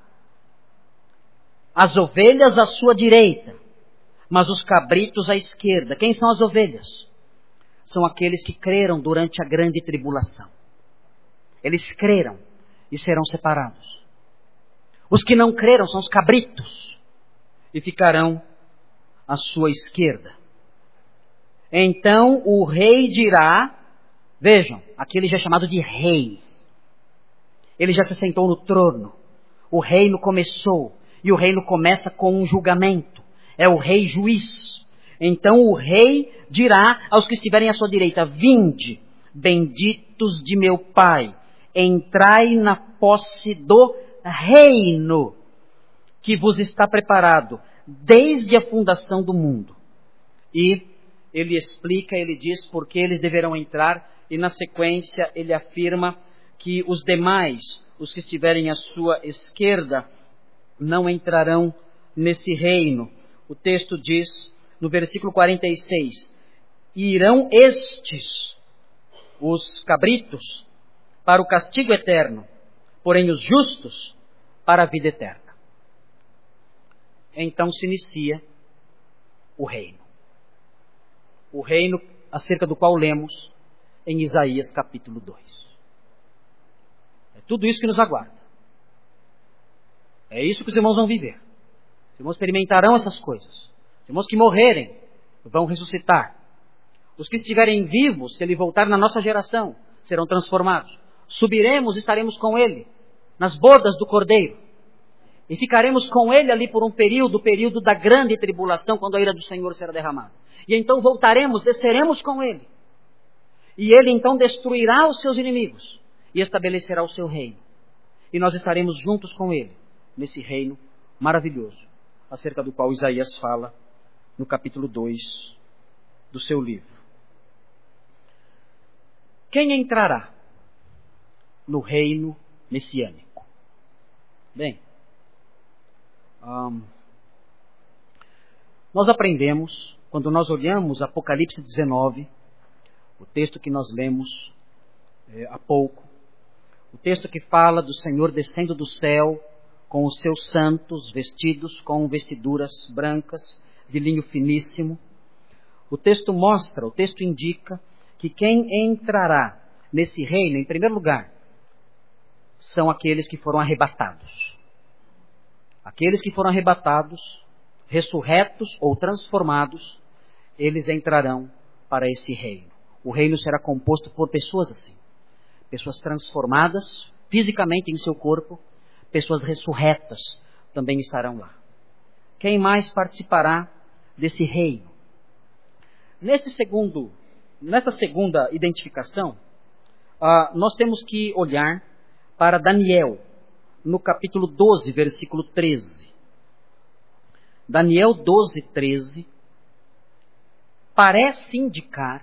Speaker 1: as ovelhas à sua direita, mas os cabritos à esquerda. Quem são as ovelhas? São aqueles que creram durante a grande tribulação. Eles creram e serão separados. Os que não creram são os cabritos e ficarão à sua esquerda. Então o rei dirá, vejam, aqui ele já é chamado de rei. Ele já se sentou no trono. O reino começou. E o reino começa com um julgamento. É o rei juiz. Então o rei dirá aos que estiverem à sua direita: vinde, benditos de meu Pai, entrai na posse do reino que vos está preparado desde a fundação do mundo. E ele explica, ele diz por que eles deverão entrar, e na sequência ele afirma que os demais, os que estiverem à sua esquerda, não entrarão nesse reino. O texto diz, no versículo 46, irão estes, os cabritos, para o castigo eterno, porém os justos para a vida eterna. Então se inicia o reino. O reino acerca do qual lemos em Isaías capítulo 2. É tudo isso que nos aguarda. É isso que os irmãos vão viver. Os irmãos experimentarão essas coisas. Os irmãos que morrerem vão ressuscitar. Os que estiverem vivos, se ele voltar na nossa geração, serão transformados. Subiremos e estaremos com ele nas bodas do Cordeiro. E ficaremos com ele ali por um período, o período da grande tribulação, quando a ira do Senhor será derramada. E então voltaremos, desceremos com ele. E ele então destruirá os seus inimigos e estabelecerá o seu reino. E nós estaremos juntos com ele nesse reino maravilhoso, acerca do qual Isaías fala no capítulo 2 do seu livro. Quem entrará no reino messiânico? Bem, nós aprendemos, quando nós olhamos Apocalipse 19, o texto que nós lemos há pouco, o texto que fala do Senhor descendo do céu com os seus santos vestidos com vestiduras brancas de linho finíssimo. O texto mostra, o texto indica que quem entrará nesse reino, em primeiro lugar, são aqueles que foram arrebatados. Aqueles que foram arrebatados, ressurretos ou transformados, eles entrarão para esse reino. O reino será composto por pessoas assim. Pessoas transformadas fisicamente em seu corpo, pessoas ressurretas também estarão lá. Quem mais participará desse reino? Nesta segunda identificação, nós temos que olhar para Daniel, no capítulo 12, versículo 13. Daniel 12, 13, parece indicar,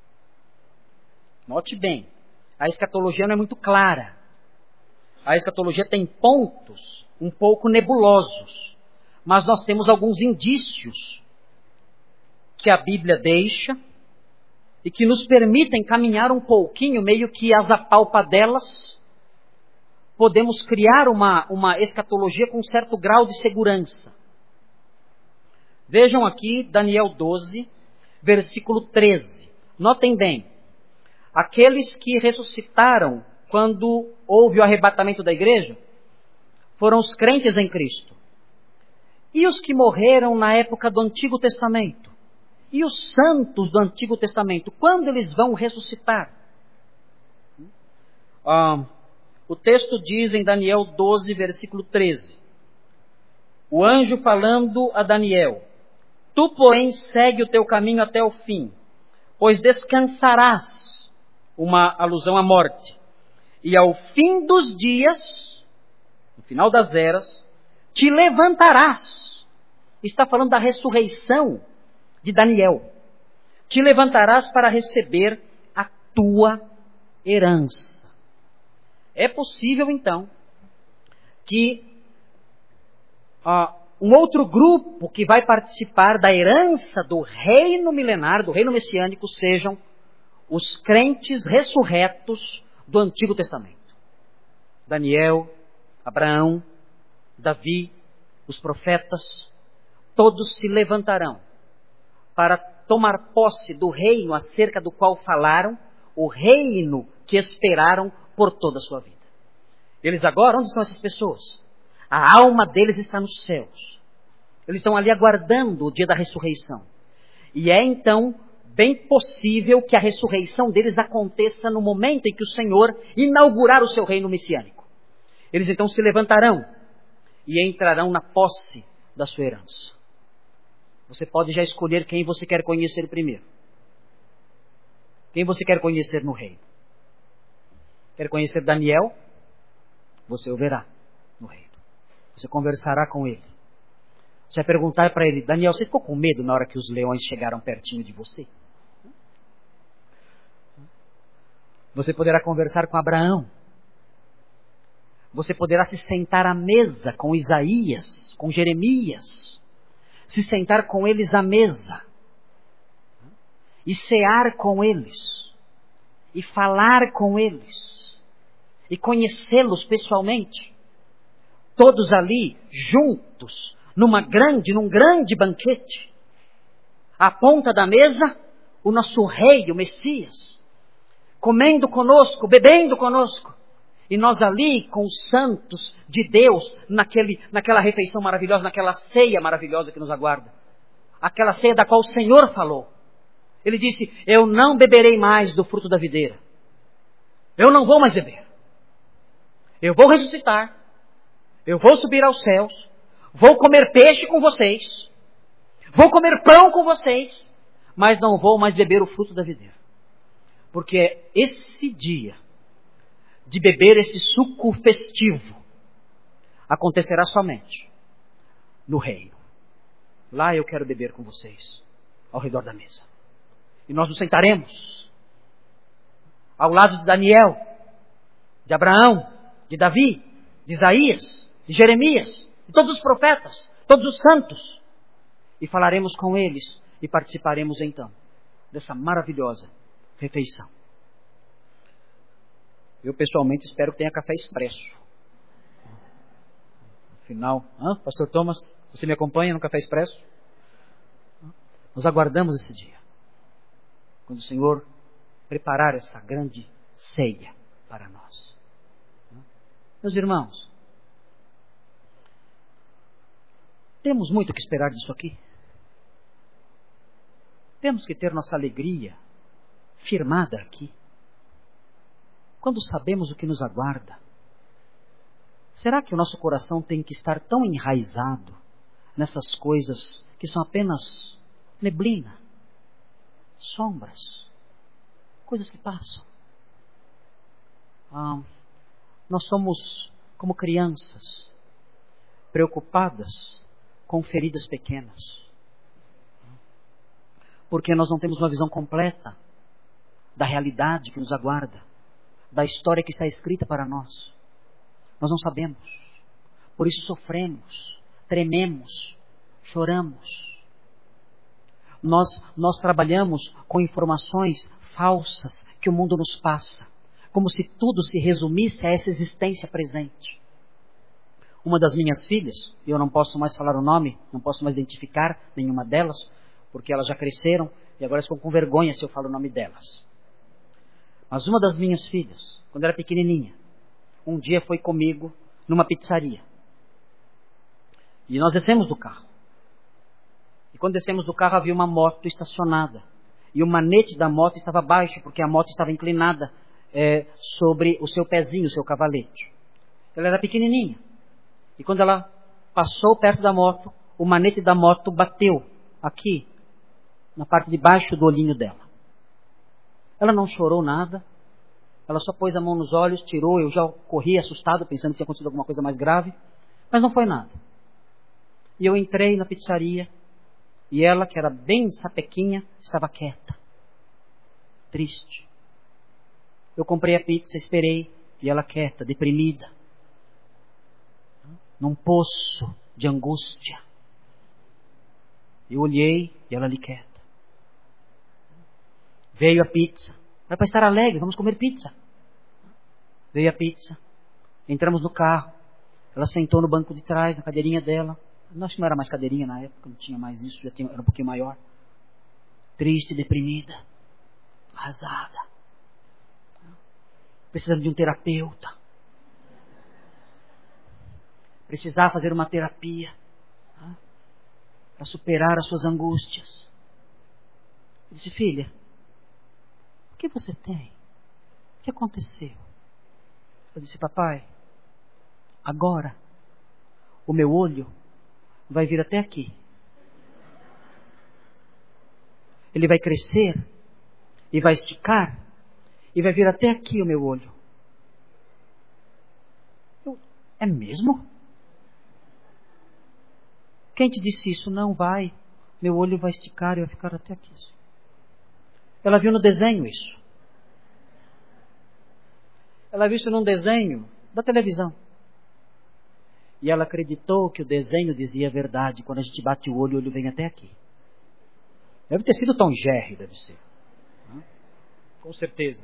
Speaker 1: note bem, a escatologia não é muito clara. A escatologia tem pontos um pouco nebulosos, mas nós temos alguns indícios que a Bíblia deixa e que nos permitem caminhar um pouquinho, meio que as apalpadelas, podemos criar uma escatologia com um certo grau de segurança. Vejam aqui Daniel 12, versículo 13. Notem bem, aqueles que ressuscitaram quando houve o arrebatamento da igreja foram os crentes em Cristo. E os que morreram na época do Antigo Testamento? E os santos do Antigo Testamento? Quando eles vão ressuscitar? O texto diz em Daniel 12, versículo 13. O anjo falando a Daniel: Tu, porém, segue o teu caminho até o fim, pois descansarás, uma alusão à morte, e ao fim dos dias, no final das eras, te levantarás. Está falando da ressurreição de Daniel. Te levantarás para receber a tua herança. É possível, então, que um outro grupo que vai participar da herança do reino milenar, do reino messiânico, sejam os crentes ressurretos do Antigo Testamento. Daniel, Abraão, Davi, os profetas, todos se levantarão para tomar posse do reino acerca do qual falaram, o reino que esperaram por toda a sua vida. Eles agora, onde estão essas pessoas? A alma deles está nos céus. Eles estão ali aguardando o dia da ressurreição. E é então bem possível que a ressurreição deles aconteça no momento em que o Senhor inaugurar o seu reino messiânico. Eles então se levantarão e entrarão na posse da sua herança. Você pode já escolher quem você quer conhecer primeiro. Quem você quer conhecer no reino? Quer conhecer Daniel? Você o verá no reino. Você conversará com ele. Você vai perguntar para ele: Daniel, você ficou com medo na hora que os leões chegaram pertinho de você? Você poderá conversar com Abraão. Você poderá se sentar à mesa com Isaías, com Jeremias. Se sentar com eles à mesa. E cear com eles. E falar com eles. E conhecê-los pessoalmente. Todos ali, juntos, num grande banquete. À ponta da mesa, o nosso rei, o Messias, comendo conosco, bebendo conosco. E nós ali, com os santos de Deus, naquela refeição maravilhosa, naquela ceia maravilhosa que nos aguarda. Aquela ceia da qual o Senhor falou. Ele disse: eu não beberei mais do fruto da videira. Eu não vou mais beber. Eu vou ressuscitar. Eu vou subir aos céus. Vou comer peixe com vocês. Vou comer pão com vocês. Mas não vou mais beber o fruto da videira. Porque esse dia de beber esse suco festivo acontecerá somente no reino. Lá eu quero beber com vocês, ao redor da mesa. E nós nos sentaremos ao lado de Daniel, de Abraão, de Davi, de Isaías, de Jeremias, de todos os profetas, todos os santos. E falaremos com eles e participaremos então dessa maravilhosa refeição. Eu pessoalmente espero que tenha café expresso. Afinal, Pastor Thomas, você me acompanha no café expresso? Nós aguardamos esse dia, quando o Senhor preparar essa grande ceia para nós. Meus irmãos, temos muito que esperar disso aqui. Temos que ter nossa alegria firmada aqui. Quando sabemos o que nos aguarda, será que o nosso coração tem que estar tão enraizado nessas coisas que são apenas neblina, sombras, coisas que passam? Nós somos como crianças, preocupadas com feridas pequenas, porque nós não temos uma visão completa da realidade que nos aguarda, da história que está escrita para nós. Nós não sabemos. Por isso sofremos, trememos, choramos. Nós trabalhamos com informações falsas que o mundo nos passa, como se tudo se resumisse a essa existência presente. Uma das minhas filhas, e eu não posso mais falar o nome, não posso mais identificar nenhuma delas, porque elas já cresceram e agora ficam com vergonha se eu falo o nome delas. Mas uma das minhas filhas, quando era pequenininha, um dia foi comigo numa pizzaria. E nós descemos do carro. quando descemos do carro havia uma moto estacionada. E o manete da moto estava baixo, porque a moto estava inclinada sobre o seu pezinho, o seu cavalete. Ela era pequenininha. E quando ela passou perto da moto, o manete da moto bateu aqui, na parte de baixo do olhinho dela. Ela não chorou nada. Ela só pôs a mão nos olhos, tirou. Eu já corri assustado, pensando que tinha acontecido alguma coisa mais grave. Mas não foi nada. E eu entrei na pizzaria. E ela, que era bem sapequinha, estava quieta. Triste. Eu comprei a pizza, esperei. E ela quieta, deprimida. Num poço de angústia. Eu olhei e ela ali quieta. Veio a pizza. Era para estar alegre, vamos comer pizza. Veio a pizza. Entramos no carro. Ela sentou no banco de trás, na cadeirinha dela. Acho que não era mais cadeirinha na época, não tinha mais isso, era um pouquinho maior. Triste, deprimida. Arrasada. Precisando de um terapeuta. Precisava fazer uma terapia. Para superar as suas angústias. Eu disse, filha, o que você tem? O que aconteceu? Eu disse, papai, agora o meu olho vai vir até aqui. Ele vai crescer e vai esticar e vai vir até aqui o meu olho. É mesmo? Quem te disse isso? Não vai. Meu olho vai esticar e vai ficar até aqui. Ela viu no desenho isso. Ela viu isso num desenho da televisão. E ela acreditou que o desenho dizia a verdade. Quando a gente bate o olho vem até aqui. Deve ter sido Tom Jerry, deve ser. Com certeza.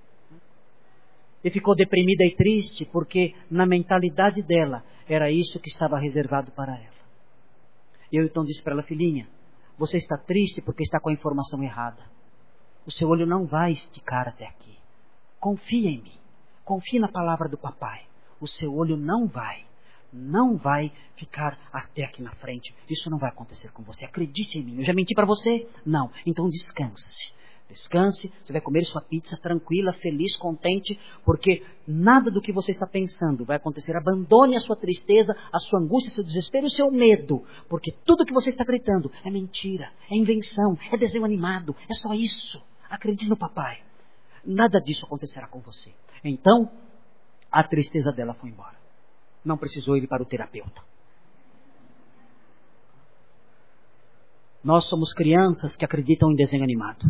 Speaker 1: E ficou deprimida e triste porque na mentalidade dela era isso que estava reservado para ela. Eu então disse para ela, filhinha, você está triste porque está com a informação errada. O seu olho não vai esticar até aqui. Confia em mim. Confie na palavra do papai. O seu olho não vai ficar até aqui na frente. Isso não vai acontecer com você. Acredite em mim. Eu já menti para você? Não. Então descanse. Descanse. Você vai comer sua pizza tranquila, feliz, contente, porque nada do que você está pensando vai acontecer. Abandone a sua tristeza, a sua angústia, seu desespero e o seu medo, porque tudo que você está acreditando é mentira, é invenção, é desenho animado, é só isso. Acredite no papai. Nada disso acontecerá com você. Então, a tristeza dela foi embora. Não precisou ir para o terapeuta. Nós somos crianças que acreditam em desenho animado.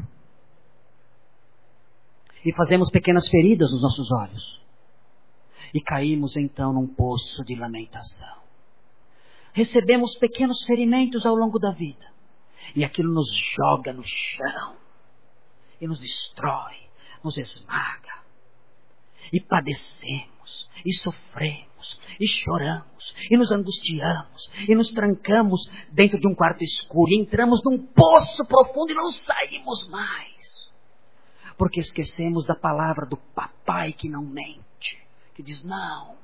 Speaker 1: E fazemos pequenas feridas nos nossos olhos. E caímos então num poço de lamentação. Recebemos pequenos ferimentos ao longo da vida. E aquilo nos joga no chão. E nos destrói, nos esmaga. E padecemos, e sofremos, e choramos, e nos angustiamos, e nos trancamos dentro de um quarto escuro, e entramos num poço profundo e não saímos mais. Porque esquecemos da palavra do papai que não mente, que diz, não.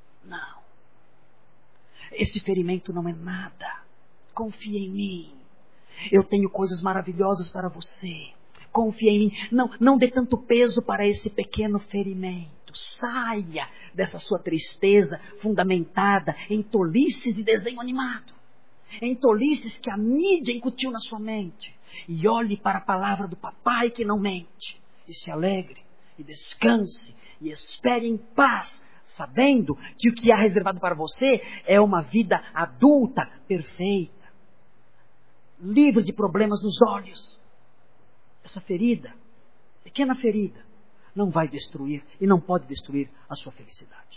Speaker 1: Esse ferimento não é nada, confia em mim, eu tenho coisas maravilhosas para você. Confia em mim. Não dê tanto peso para esse pequeno ferimento. Saia dessa sua tristeza fundamentada em tolices de desenho animado. Em tolices que a mídia incutiu na sua mente. E olhe para a palavra do papai que não mente. E se alegre, e descanse, e espere em paz, sabendo que o que há reservado para você é uma vida adulta, perfeita. Livre de problemas nos olhos. Essa ferida, pequena ferida, não vai destruir e não pode destruir a sua felicidade.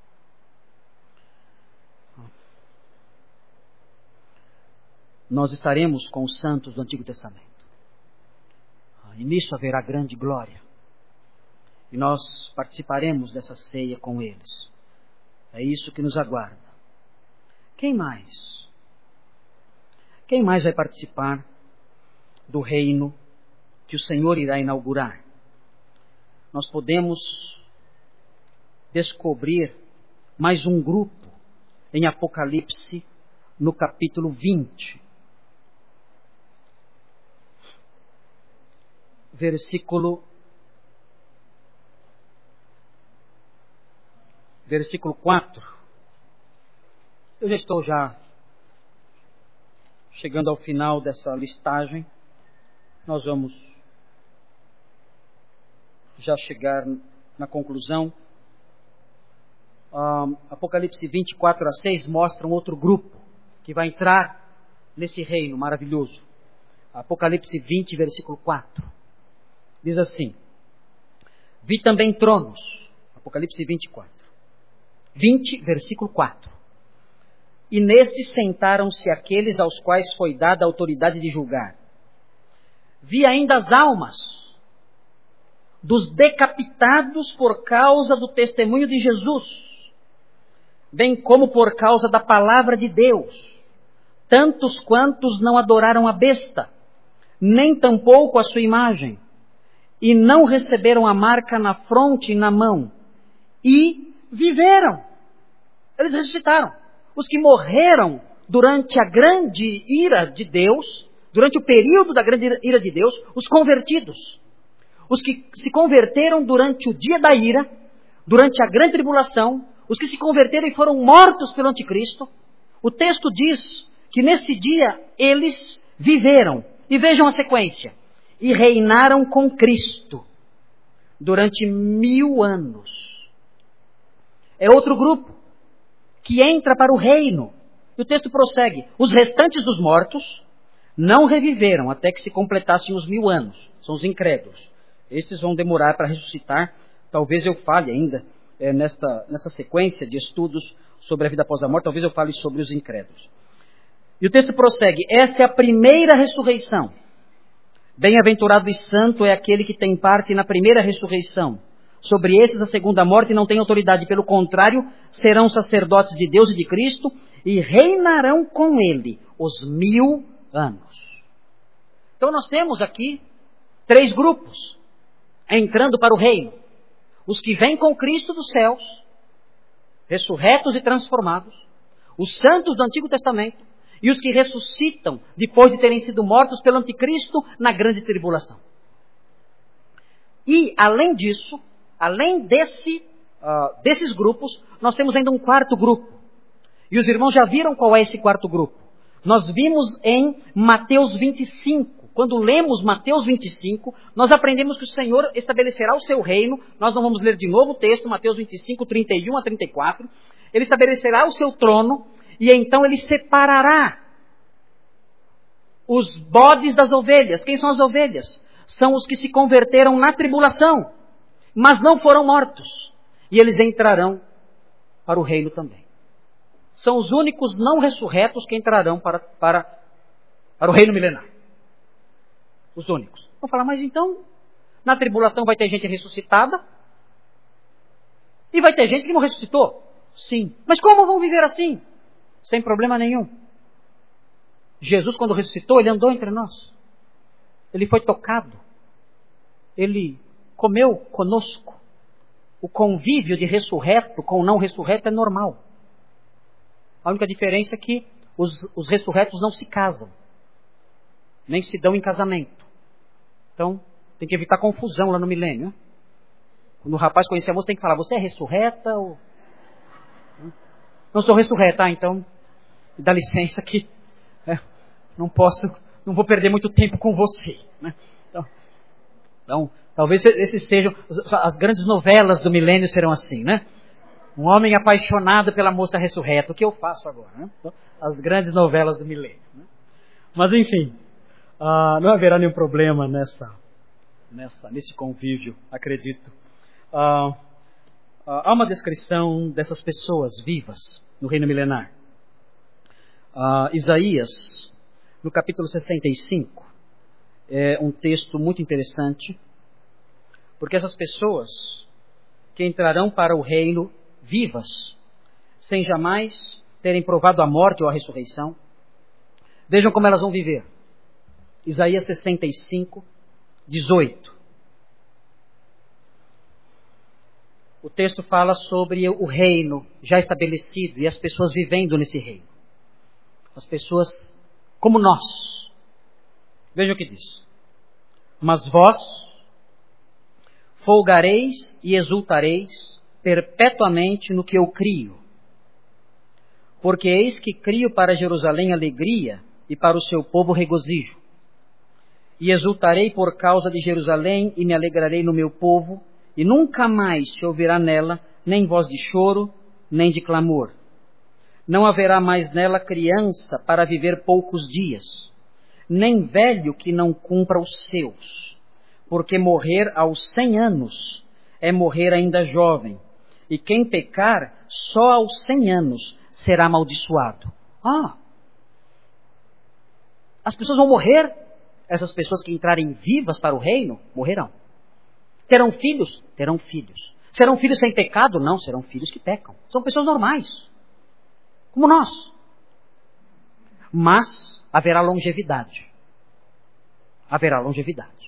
Speaker 1: Nós estaremos com os santos do Antigo Testamento. E nisso haverá grande glória. E nós participaremos dessa ceia com eles. É isso que nos aguarda. Quem mais? Quem mais vai participar do reino que o Senhor irá inaugurar? Nós podemos descobrir mais um grupo em Apocalipse, no capítulo 20. versículo 4. Eu já estou chegando ao final dessa listagem. Nós vamos já chegar na conclusão. Apocalipse 24:6 mostra um outro grupo que vai entrar nesse reino maravilhoso. Apocalipse 20, versículo 4. Diz assim: vi também tronos. Apocalipse 20, versículo 4. E nestes sentaram-se aqueles aos quais foi dada a autoridade de julgar. Vi ainda as almas dos decapitados por causa do testemunho de Jesus, bem como por causa da palavra de Deus, tantos quantos não adoraram a besta, nem tampouco a sua imagem, e não receberam a marca na fronte e na mão, e viveram. Eles ressuscitaram. Os que morreram durante a grande ira de Deus, durante o período da grande ira de Deus, os convertidos. Os que se converteram durante o dia da ira, durante a grande tribulação, os que se converteram e foram mortos pelo anticristo. O texto diz que nesse dia eles viveram. E vejam a sequência. E reinaram com Cristo durante 1000 anos. É outro grupo que entra para o reino. E o texto prossegue. Os restantes dos mortos não reviveram até que se completassem os 1000 anos. São os incrédulos. Estes vão demorar para ressuscitar. Talvez eu fale ainda nessa sequência de estudos sobre a vida após a morte. Talvez eu fale sobre os incrédulos. E o texto prossegue. Esta é a primeira ressurreição. Bem-aventurado e santo é aquele que tem parte na primeira ressurreição. Sobre esses a segunda morte não tem autoridade. Pelo contrário, serão sacerdotes de Deus e de Cristo e reinarão com ele os 1000 anos. Então nós temos aqui 3 grupos entrando para o reino. Os que vêm com Cristo dos céus, ressurretos e transformados. Os santos do Antigo Testamento. E os que ressuscitam depois de terem sido mortos pelo anticristo na grande tribulação. E, além disso, além desses grupos, nós temos ainda um quarto grupo. E os irmãos já viram qual é esse quarto grupo. Nós vimos em Mateus 25. Quando lemos Mateus 25, nós aprendemos que o Senhor estabelecerá o seu reino. Nós não vamos ler de novo o texto, Mateus 25, 31 a 34. Ele estabelecerá o seu trono. E então ele separará os bodes das ovelhas. Quem são as ovelhas? São os que se converteram na tribulação, mas não foram mortos. E eles entrarão para o reino também. São os únicos não ressurretos que entrarão para o reino milenar. Os únicos. Vão falar, mas então, na tribulação vai ter gente ressuscitada e vai ter gente que não ressuscitou? Sim. Mas como vão viver assim? Sem problema nenhum. Jesus, quando ressuscitou, ele andou entre nós. Ele foi tocado. Ele comeu conosco. O convívio de ressurreto com o não ressurreto é normal. A única diferença é que os ressurretos não se casam. Nem se dão em casamento. Então, tem que evitar confusão lá no milênio. Né? Quando o rapaz conhecer a moça, tem que falar, você é ressurreta ou... Não sou ressurreta, então dá licença que não vou perder muito tempo com você. Né? Então, talvez esses sejam, as grandes novelas do milênio serão assim, né? Um homem apaixonado pela moça ressurreta, o que eu faço agora? Né? Então, as grandes novelas do milênio. Né? Mas enfim, não haverá nenhum problema nesse convívio, acredito. Há uma descrição dessas pessoas vivas no reino milenar. Isaías, no capítulo 65, é um texto muito interessante, porque essas pessoas que entrarão para o reino vivas, sem jamais terem provado a morte ou a ressurreição, vejam como elas vão viver. Isaías 65, 18. O texto fala sobre o reino já estabelecido e as pessoas vivendo nesse reino. As pessoas como nós. Veja o que diz. Mas vós folgareis e exultareis perpetuamente no que eu crio. Porque eis que crio para Jerusalém alegria e para o seu povo regozijo. E exultarei por causa de Jerusalém e me alegrarei no meu povo, e nunca mais se ouvirá nela nem voz de choro, nem de clamor. Não haverá mais nela criança para viver poucos dias, nem velho que não cumpra os seus, porque morrer aos 100 anos é morrer ainda jovem, e quem pecar só aos 100 anos será amaldiçoado. As pessoas vão morrer, essas pessoas que entrarem vivas para o reino, morrerão. Terão filhos? Terão filhos. Serão filhos sem pecado? Não, serão filhos que pecam. São pessoas normais, como nós. Mas haverá longevidade. Haverá longevidade.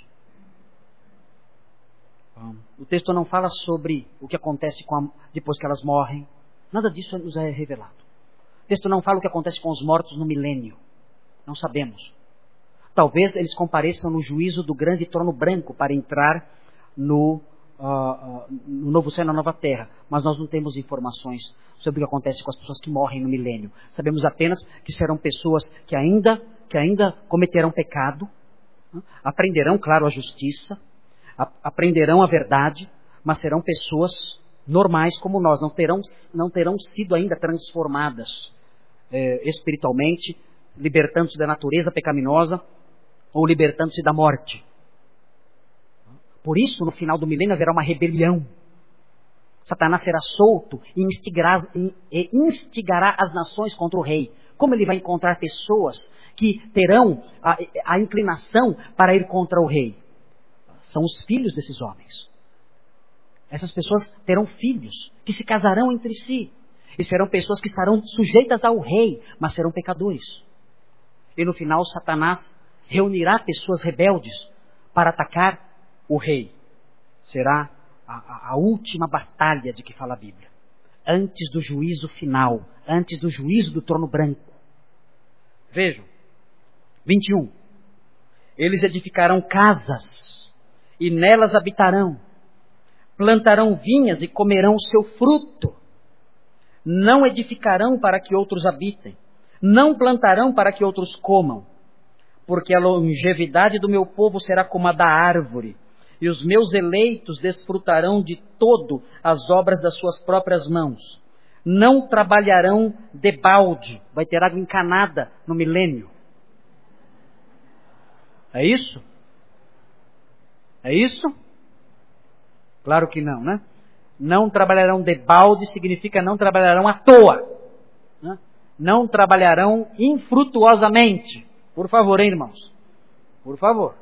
Speaker 1: O texto não fala sobre o que acontece depois que elas morrem. Nada disso nos é revelado. O texto não fala o que acontece com os mortos no milênio. Não sabemos. Talvez eles compareçam no juízo do grande trono branco para entrar no novo céu e na nova terra. Mas nós não temos informações sobre o que acontece com as pessoas que morrem no milênio. Sabemos apenas que serão pessoas que ainda cometerão pecado, aprenderão, claro, a justiça, aprenderão a verdade, mas serão pessoas normais como nós, não terão sido ainda transformadas espiritualmente, libertando-se da natureza pecaminosa ou libertando-se da morte. Por isso, no final do milênio haverá uma rebelião. Satanás será solto e instigará as nações contra o rei. Como ele vai encontrar pessoas que terão a inclinação para ir contra o rei? São os filhos desses homens. Essas pessoas terão filhos que se casarão entre si. E serão pessoas que estarão sujeitas ao rei, mas serão pecadores. E no final, Satanás reunirá pessoas rebeldes para atacar o rei. Será a última batalha de que fala a Bíblia. Antes do juízo final, antes do juízo do trono branco. Vejam, 21. Eles edificarão casas e nelas habitarão. Plantarão vinhas e comerão o seu fruto. Não edificarão para que outros habitem. Não plantarão para que outros comam. Porque a longevidade do meu povo será como a da árvore. E os meus eleitos desfrutarão de todo as obras das suas próprias mãos. Não trabalharão debalde. Vai ter água encanada no milênio. É isso? É isso? Claro que não, né? Não trabalharão debalde significa não trabalharão à toa. Né? Não trabalharão infrutuosamente. Por favor, hein, irmãos? Por favor.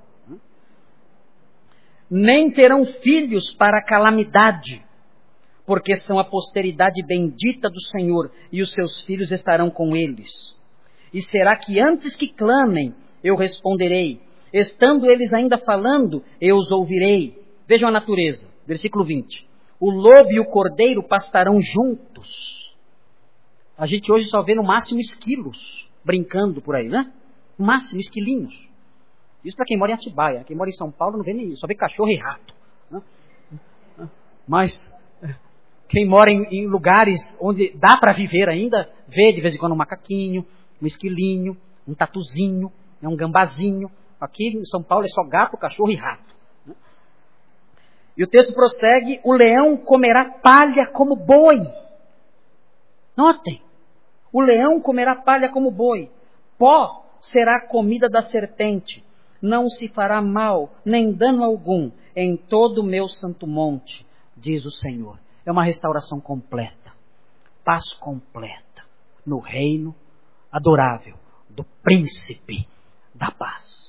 Speaker 1: Nem terão filhos para a calamidade, porque são a posteridade bendita do Senhor, e os seus filhos estarão com eles. E será que antes que clamem, eu responderei? Estando eles ainda falando, eu os ouvirei. Vejam a natureza, versículo 20. O lobo e o cordeiro pastarão juntos. A gente hoje só vê no máximo esquilos brincando por aí, né? No máximo esquilinhos. Isso para quem mora em Atibaia. Quem mora em São Paulo não vê nem isso, só vê cachorro e rato. Né? Mas quem mora em lugares onde dá para viver ainda, vê de vez em quando um macaquinho, um esquilinho, um tatuzinho, um gambazinho. Aqui em São Paulo é só gato, cachorro e rato. Né? E o texto prossegue, o leão comerá palha como boi. Notem, o leão comerá palha como boi. Pó será a comida da serpente. Não se fará mal, nem dano algum, em todo o meu santo monte, diz o Senhor. É uma restauração completa, paz completa, no reino adorável do príncipe da paz.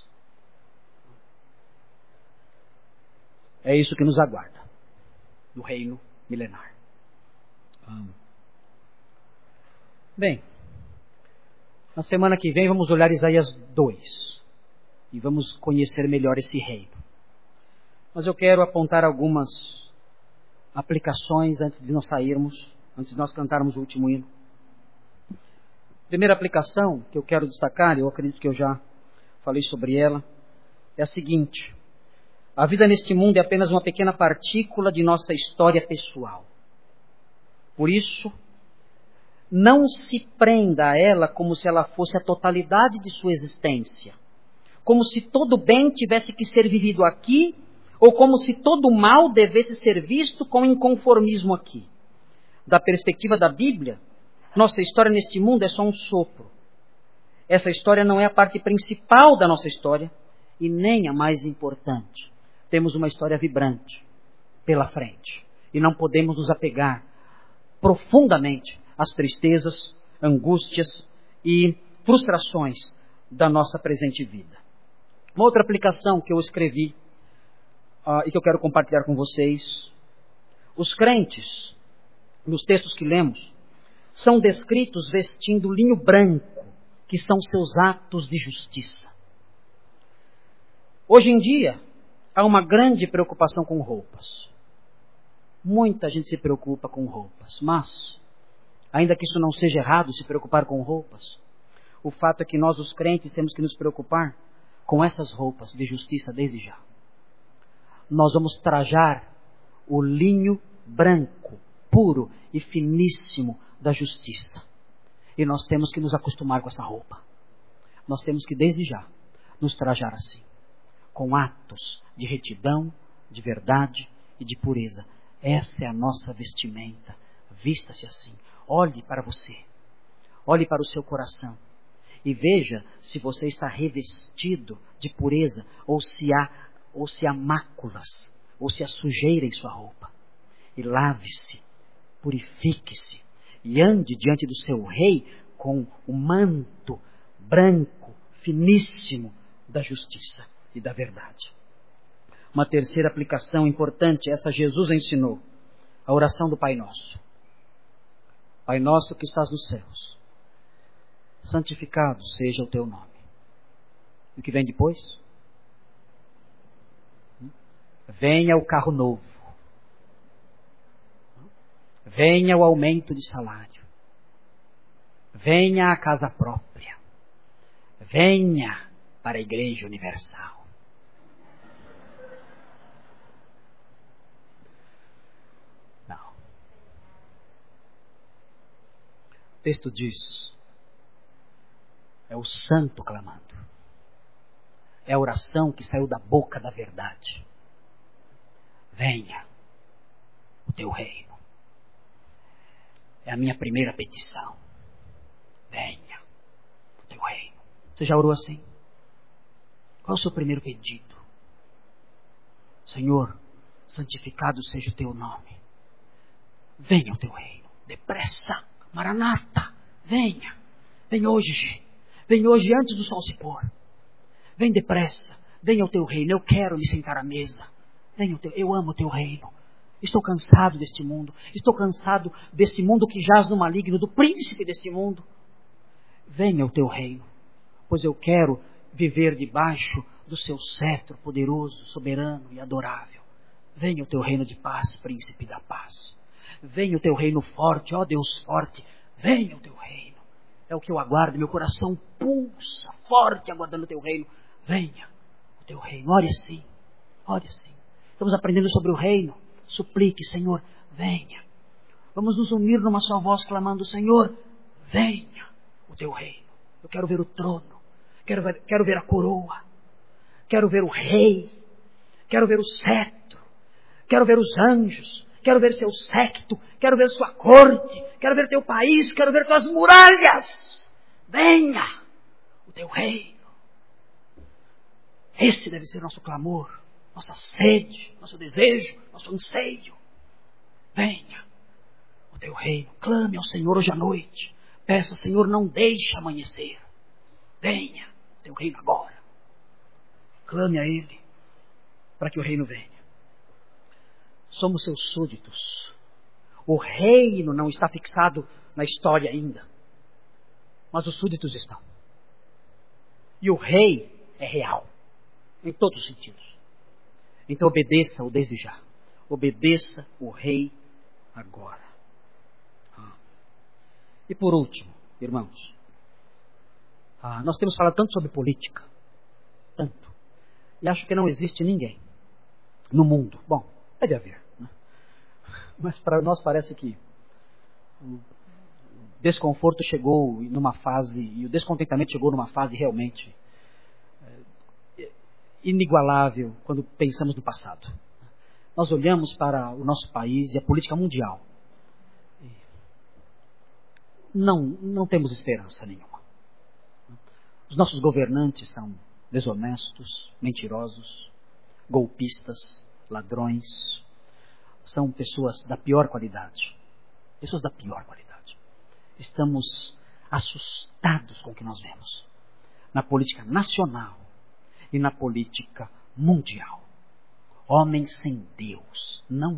Speaker 1: É isso que nos aguarda, no reino milenar. Bem, na semana que vem vamos olhar Isaías 2. E vamos conhecer melhor esse reino. Mas eu quero apontar algumas aplicações antes de nós sairmos, antes de nós cantarmos o último hino. Primeira aplicação que eu quero destacar, eu acredito que eu já falei sobre ela, é a seguinte. A vida neste mundo é apenas uma pequena partícula de nossa história pessoal. Por isso, não se prenda a ela como se ela fosse a totalidade de sua existência. Como se todo bem tivesse que ser vivido aqui, ou como se todo mal devesse ser visto com inconformismo aqui. Da perspectiva da Bíblia, nossa história neste mundo é só um sopro. Essa história não é a parte principal da nossa história e nem a mais importante. Temos uma história vibrante pela frente e não podemos nos apegar profundamente às tristezas, angústias e frustrações da nossa presente vida. Uma outra aplicação que eu escrevi e que eu quero compartilhar com vocês. Os crentes, nos textos que lemos, são descritos vestindo linho branco, que são seus atos de justiça. Hoje em dia, há uma grande preocupação com roupas. Muita gente se preocupa com roupas, mas, ainda que isso não seja errado, se preocupar com roupas, o fato é que nós, os crentes, temos que nos preocupar com essas roupas de justiça desde já. Nós vamos trajar o linho branco, puro e finíssimo da justiça. E nós temos que nos acostumar com essa roupa. Nós temos que, desde já, nos trajar assim, com atos de retidão, de verdade e de pureza. Essa é a nossa vestimenta. Vista-se assim. Olhe para você. Olhe para o seu coração. E veja se você está revestido de pureza ou se há máculas, ou se há sujeira em sua roupa. E lave-se, purifique-se e ande diante do seu rei com o manto branco, finíssimo da justiça e da verdade. Uma terceira aplicação importante, essa Jesus ensinou, a oração do Pai Nosso. Pai Nosso que estás nos céus, santificado seja o teu nome. E o que vem depois? Venha o carro novo. Venha o aumento de salário. Venha a casa própria. Venha para a Igreja Universal. Não. O texto diz, é o santo clamando. É a oração que saiu da boca da verdade. Venha o teu reino. É a minha primeira petição. Venha o teu reino. Você já orou assim? Qual é o seu primeiro pedido? Senhor, santificado seja o teu nome. Venha o teu reino. Depressa. Maranata. Venha. Vem hoje. Vem hoje antes do sol se pôr. Vem depressa. Venha o teu reino. Eu quero me sentar à mesa. Venha o teu, eu amo o teu reino. Estou cansado deste mundo. Estou cansado deste mundo que jaz no maligno, do príncipe deste mundo. Venha o teu reino, pois eu quero viver debaixo do seu cetro poderoso, soberano e adorável. Venha o teu reino de paz, príncipe da paz. Venha o teu reino forte, ó Deus forte. Venha o teu reino. É o que eu aguardo, meu coração pulsa forte aguardando o teu reino. Venha o teu reino. Ore assim, ore assim. Estamos aprendendo sobre o reino. Suplique, Senhor, venha. Vamos nos unir numa só voz clamando, Senhor, venha o teu reino. Eu quero ver o trono, quero ver a coroa, quero ver o rei, quero ver o cetro, quero ver os anjos, quero ver seu séquito, quero ver sua corte, quero ver teu país, quero ver tuas muralhas. Venha o teu reino. Esse deve ser nosso clamor, nossa sede, nosso desejo, nosso anseio. Venha o teu reino. Clame ao Senhor hoje à noite. Peça, Senhor, não deixe amanhecer. Venha o teu reino agora. Clame a Ele para que o reino venha. Somos seus súditos. O reino não está fixado na história ainda, mas os súditos estão. E o rei é real, em todos os sentidos. Então obedeça-o desde já. Obedeça o rei agora. E por último, irmãos, nós temos falado tanto sobre política, tanto, e acho que não existe ninguém no mundo. Bom, deve haver. Né? Mas para nós parece que o desconforto chegou numa fase, e o descontentamento chegou numa fase realmente inigualável quando pensamos no passado. Nós olhamos para o nosso país e a política mundial. Não temos esperança nenhuma. Os nossos governantes são desonestos, mentirosos, golpistas, ladrões. São pessoas da pior qualidade. Pessoas da pior qualidade. Estamos assustados com o que nós vemos. Na política nacional e na política mundial. Homens sem Deus. Não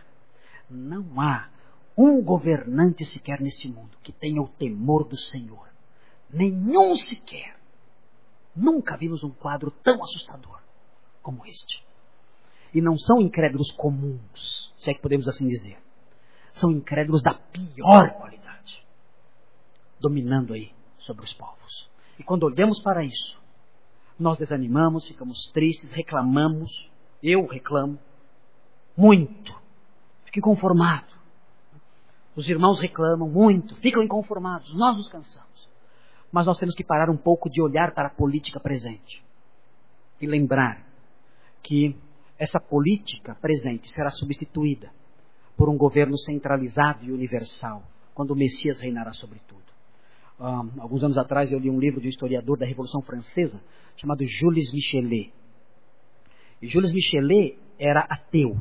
Speaker 1: há um governante sequer neste mundo que tenha o temor do Senhor. Nenhum sequer. Nunca vimos um quadro tão assustador como este. E não são incrédulos comuns, se é que podemos assim dizer. São incrédulos da pior qualidade, dominando aí sobre os povos. E quando olhamos para isso, nós desanimamos, ficamos tristes, reclamamos. Eu reclamo muito. Fico inconformado. Os irmãos reclamam muito, ficam inconformados. Nós nos cansamos. Mas nós temos que parar um pouco de olhar para a política presente. E lembrar que essa política presente será substituída por um governo centralizado e universal, quando o Messias reinará sobre tudo. Alguns anos atrás eu li um livro de um historiador da Revolução Francesa, chamado Jules Michelet. E Jules Michelet era ateu.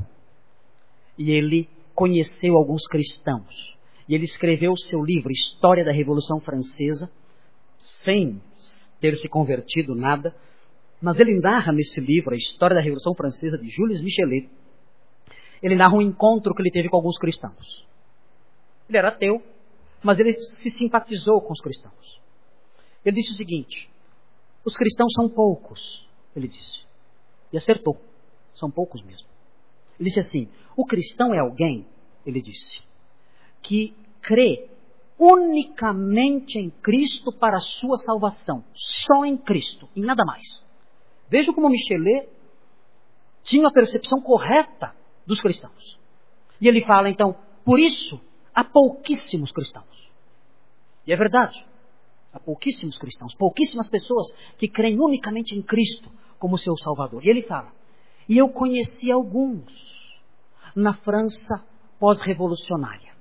Speaker 1: E ele conheceu alguns cristãos. E ele escreveu o seu livro, História da Revolução Francesa, sem ter se convertido nada. Mas ele narra nesse livro, a História da Revolução Francesa, de Jules Michelet, ele narra um encontro que ele teve com alguns cristãos. Ele era ateu, mas ele se simpatizou com os cristãos. Ele disse o seguinte: os cristãos são poucos, ele disse. E acertou, são poucos mesmo. Ele disse assim: o cristão é alguém, ele disse, que crê unicamente em Cristo para a sua salvação. Só em Cristo, em nada mais. Veja como Michelet tinha a percepção correta dos cristãos. E ele fala então, por isso há pouquíssimos cristãos. E é verdade, há pouquíssimos cristãos, pouquíssimas pessoas que creem unicamente em Cristo como seu Salvador. E ele fala, e eu conheci alguns na França pós-revolucionária.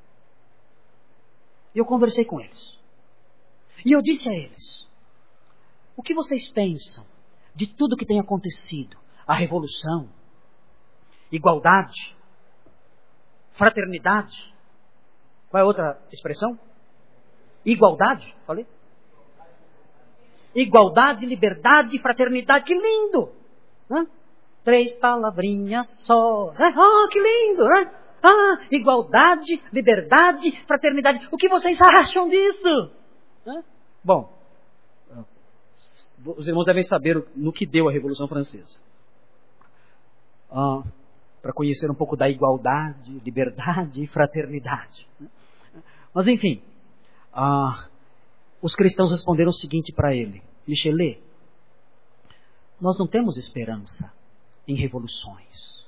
Speaker 1: E eu conversei com eles. E eu disse a eles, o que vocês pensam de tudo que tem acontecido? A revolução, igualdade, fraternidade. Qual é a outra expressão? Igualdade, falei? Igualdade, liberdade, fraternidade, que lindo! Hã? 3 palavrinhas só. Que lindo! Hã? Igualdade, liberdade, fraternidade. O que vocês acham disso? Hã? Bom, os irmãos devem saber no que deu a Revolução Francesa. Para conhecer um pouco da igualdade, liberdade e fraternidade. Mas enfim, os cristãos responderam o seguinte para ele: Michelet, nós não temos esperança em revoluções.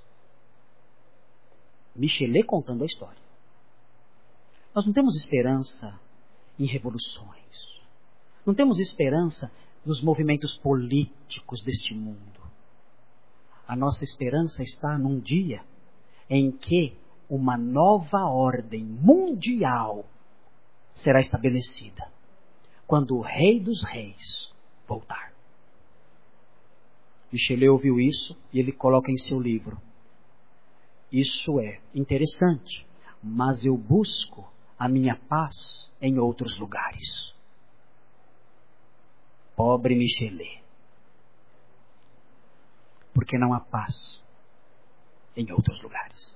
Speaker 1: Michelet contando a história. Nós não temos esperança em revoluções. Não temos esperança nos movimentos políticos deste mundo. A nossa esperança está num dia em que uma nova ordem mundial será estabelecida, quando o Rei dos Reis voltar. Michelet ouviu isso e ele coloca em seu livro: isso é interessante, mas eu busco a minha paz em outros lugares. Pobre Michelet. Porque não há paz em outros lugares.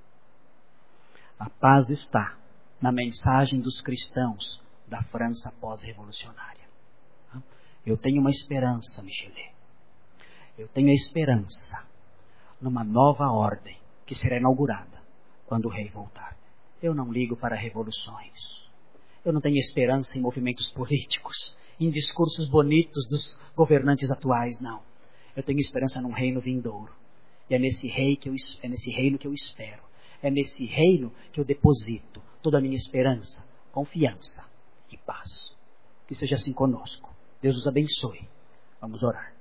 Speaker 1: A paz está na mensagem dos cristãos da França pós-revolucionária. Eu tenho uma esperança, Michelet. Eu tenho a esperança numa nova ordem que será inaugurada quando o rei voltar. Eu não ligo para revoluções. Eu não tenho esperança em movimentos políticos, em discursos bonitos dos governantes atuais, não. Eu tenho esperança num reino vindouro,
Speaker 2: E é nesse reino que eu espero. É nesse reino que eu deposito toda a minha esperança, confiança e paz. Que seja assim conosco. Deus os abençoe. Vamos orar.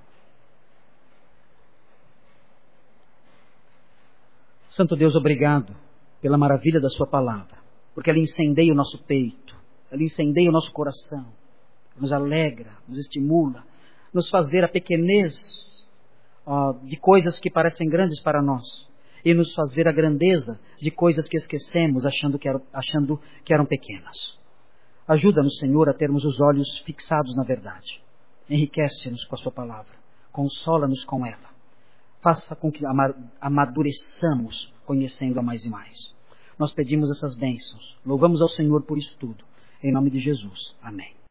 Speaker 2: Santo Deus, obrigado pela maravilha da sua palavra, porque ela incendeia o nosso peito, ela incendeia o nosso coração, nos alegra, nos estimula, nos faz ver a pequenez de coisas que parecem grandes para nós e nos faz ver a grandeza de coisas que esquecemos achando que eram pequenas. Ajuda-nos, Senhor, a termos os olhos fixados na verdade. Enriquece-nos com a sua palavra, consola-nos com ela. Faça com que amadureçamos conhecendo-a mais e mais. Nós pedimos essas bênçãos. Louvamos ao Senhor por isso tudo. Em nome de Jesus. Amém.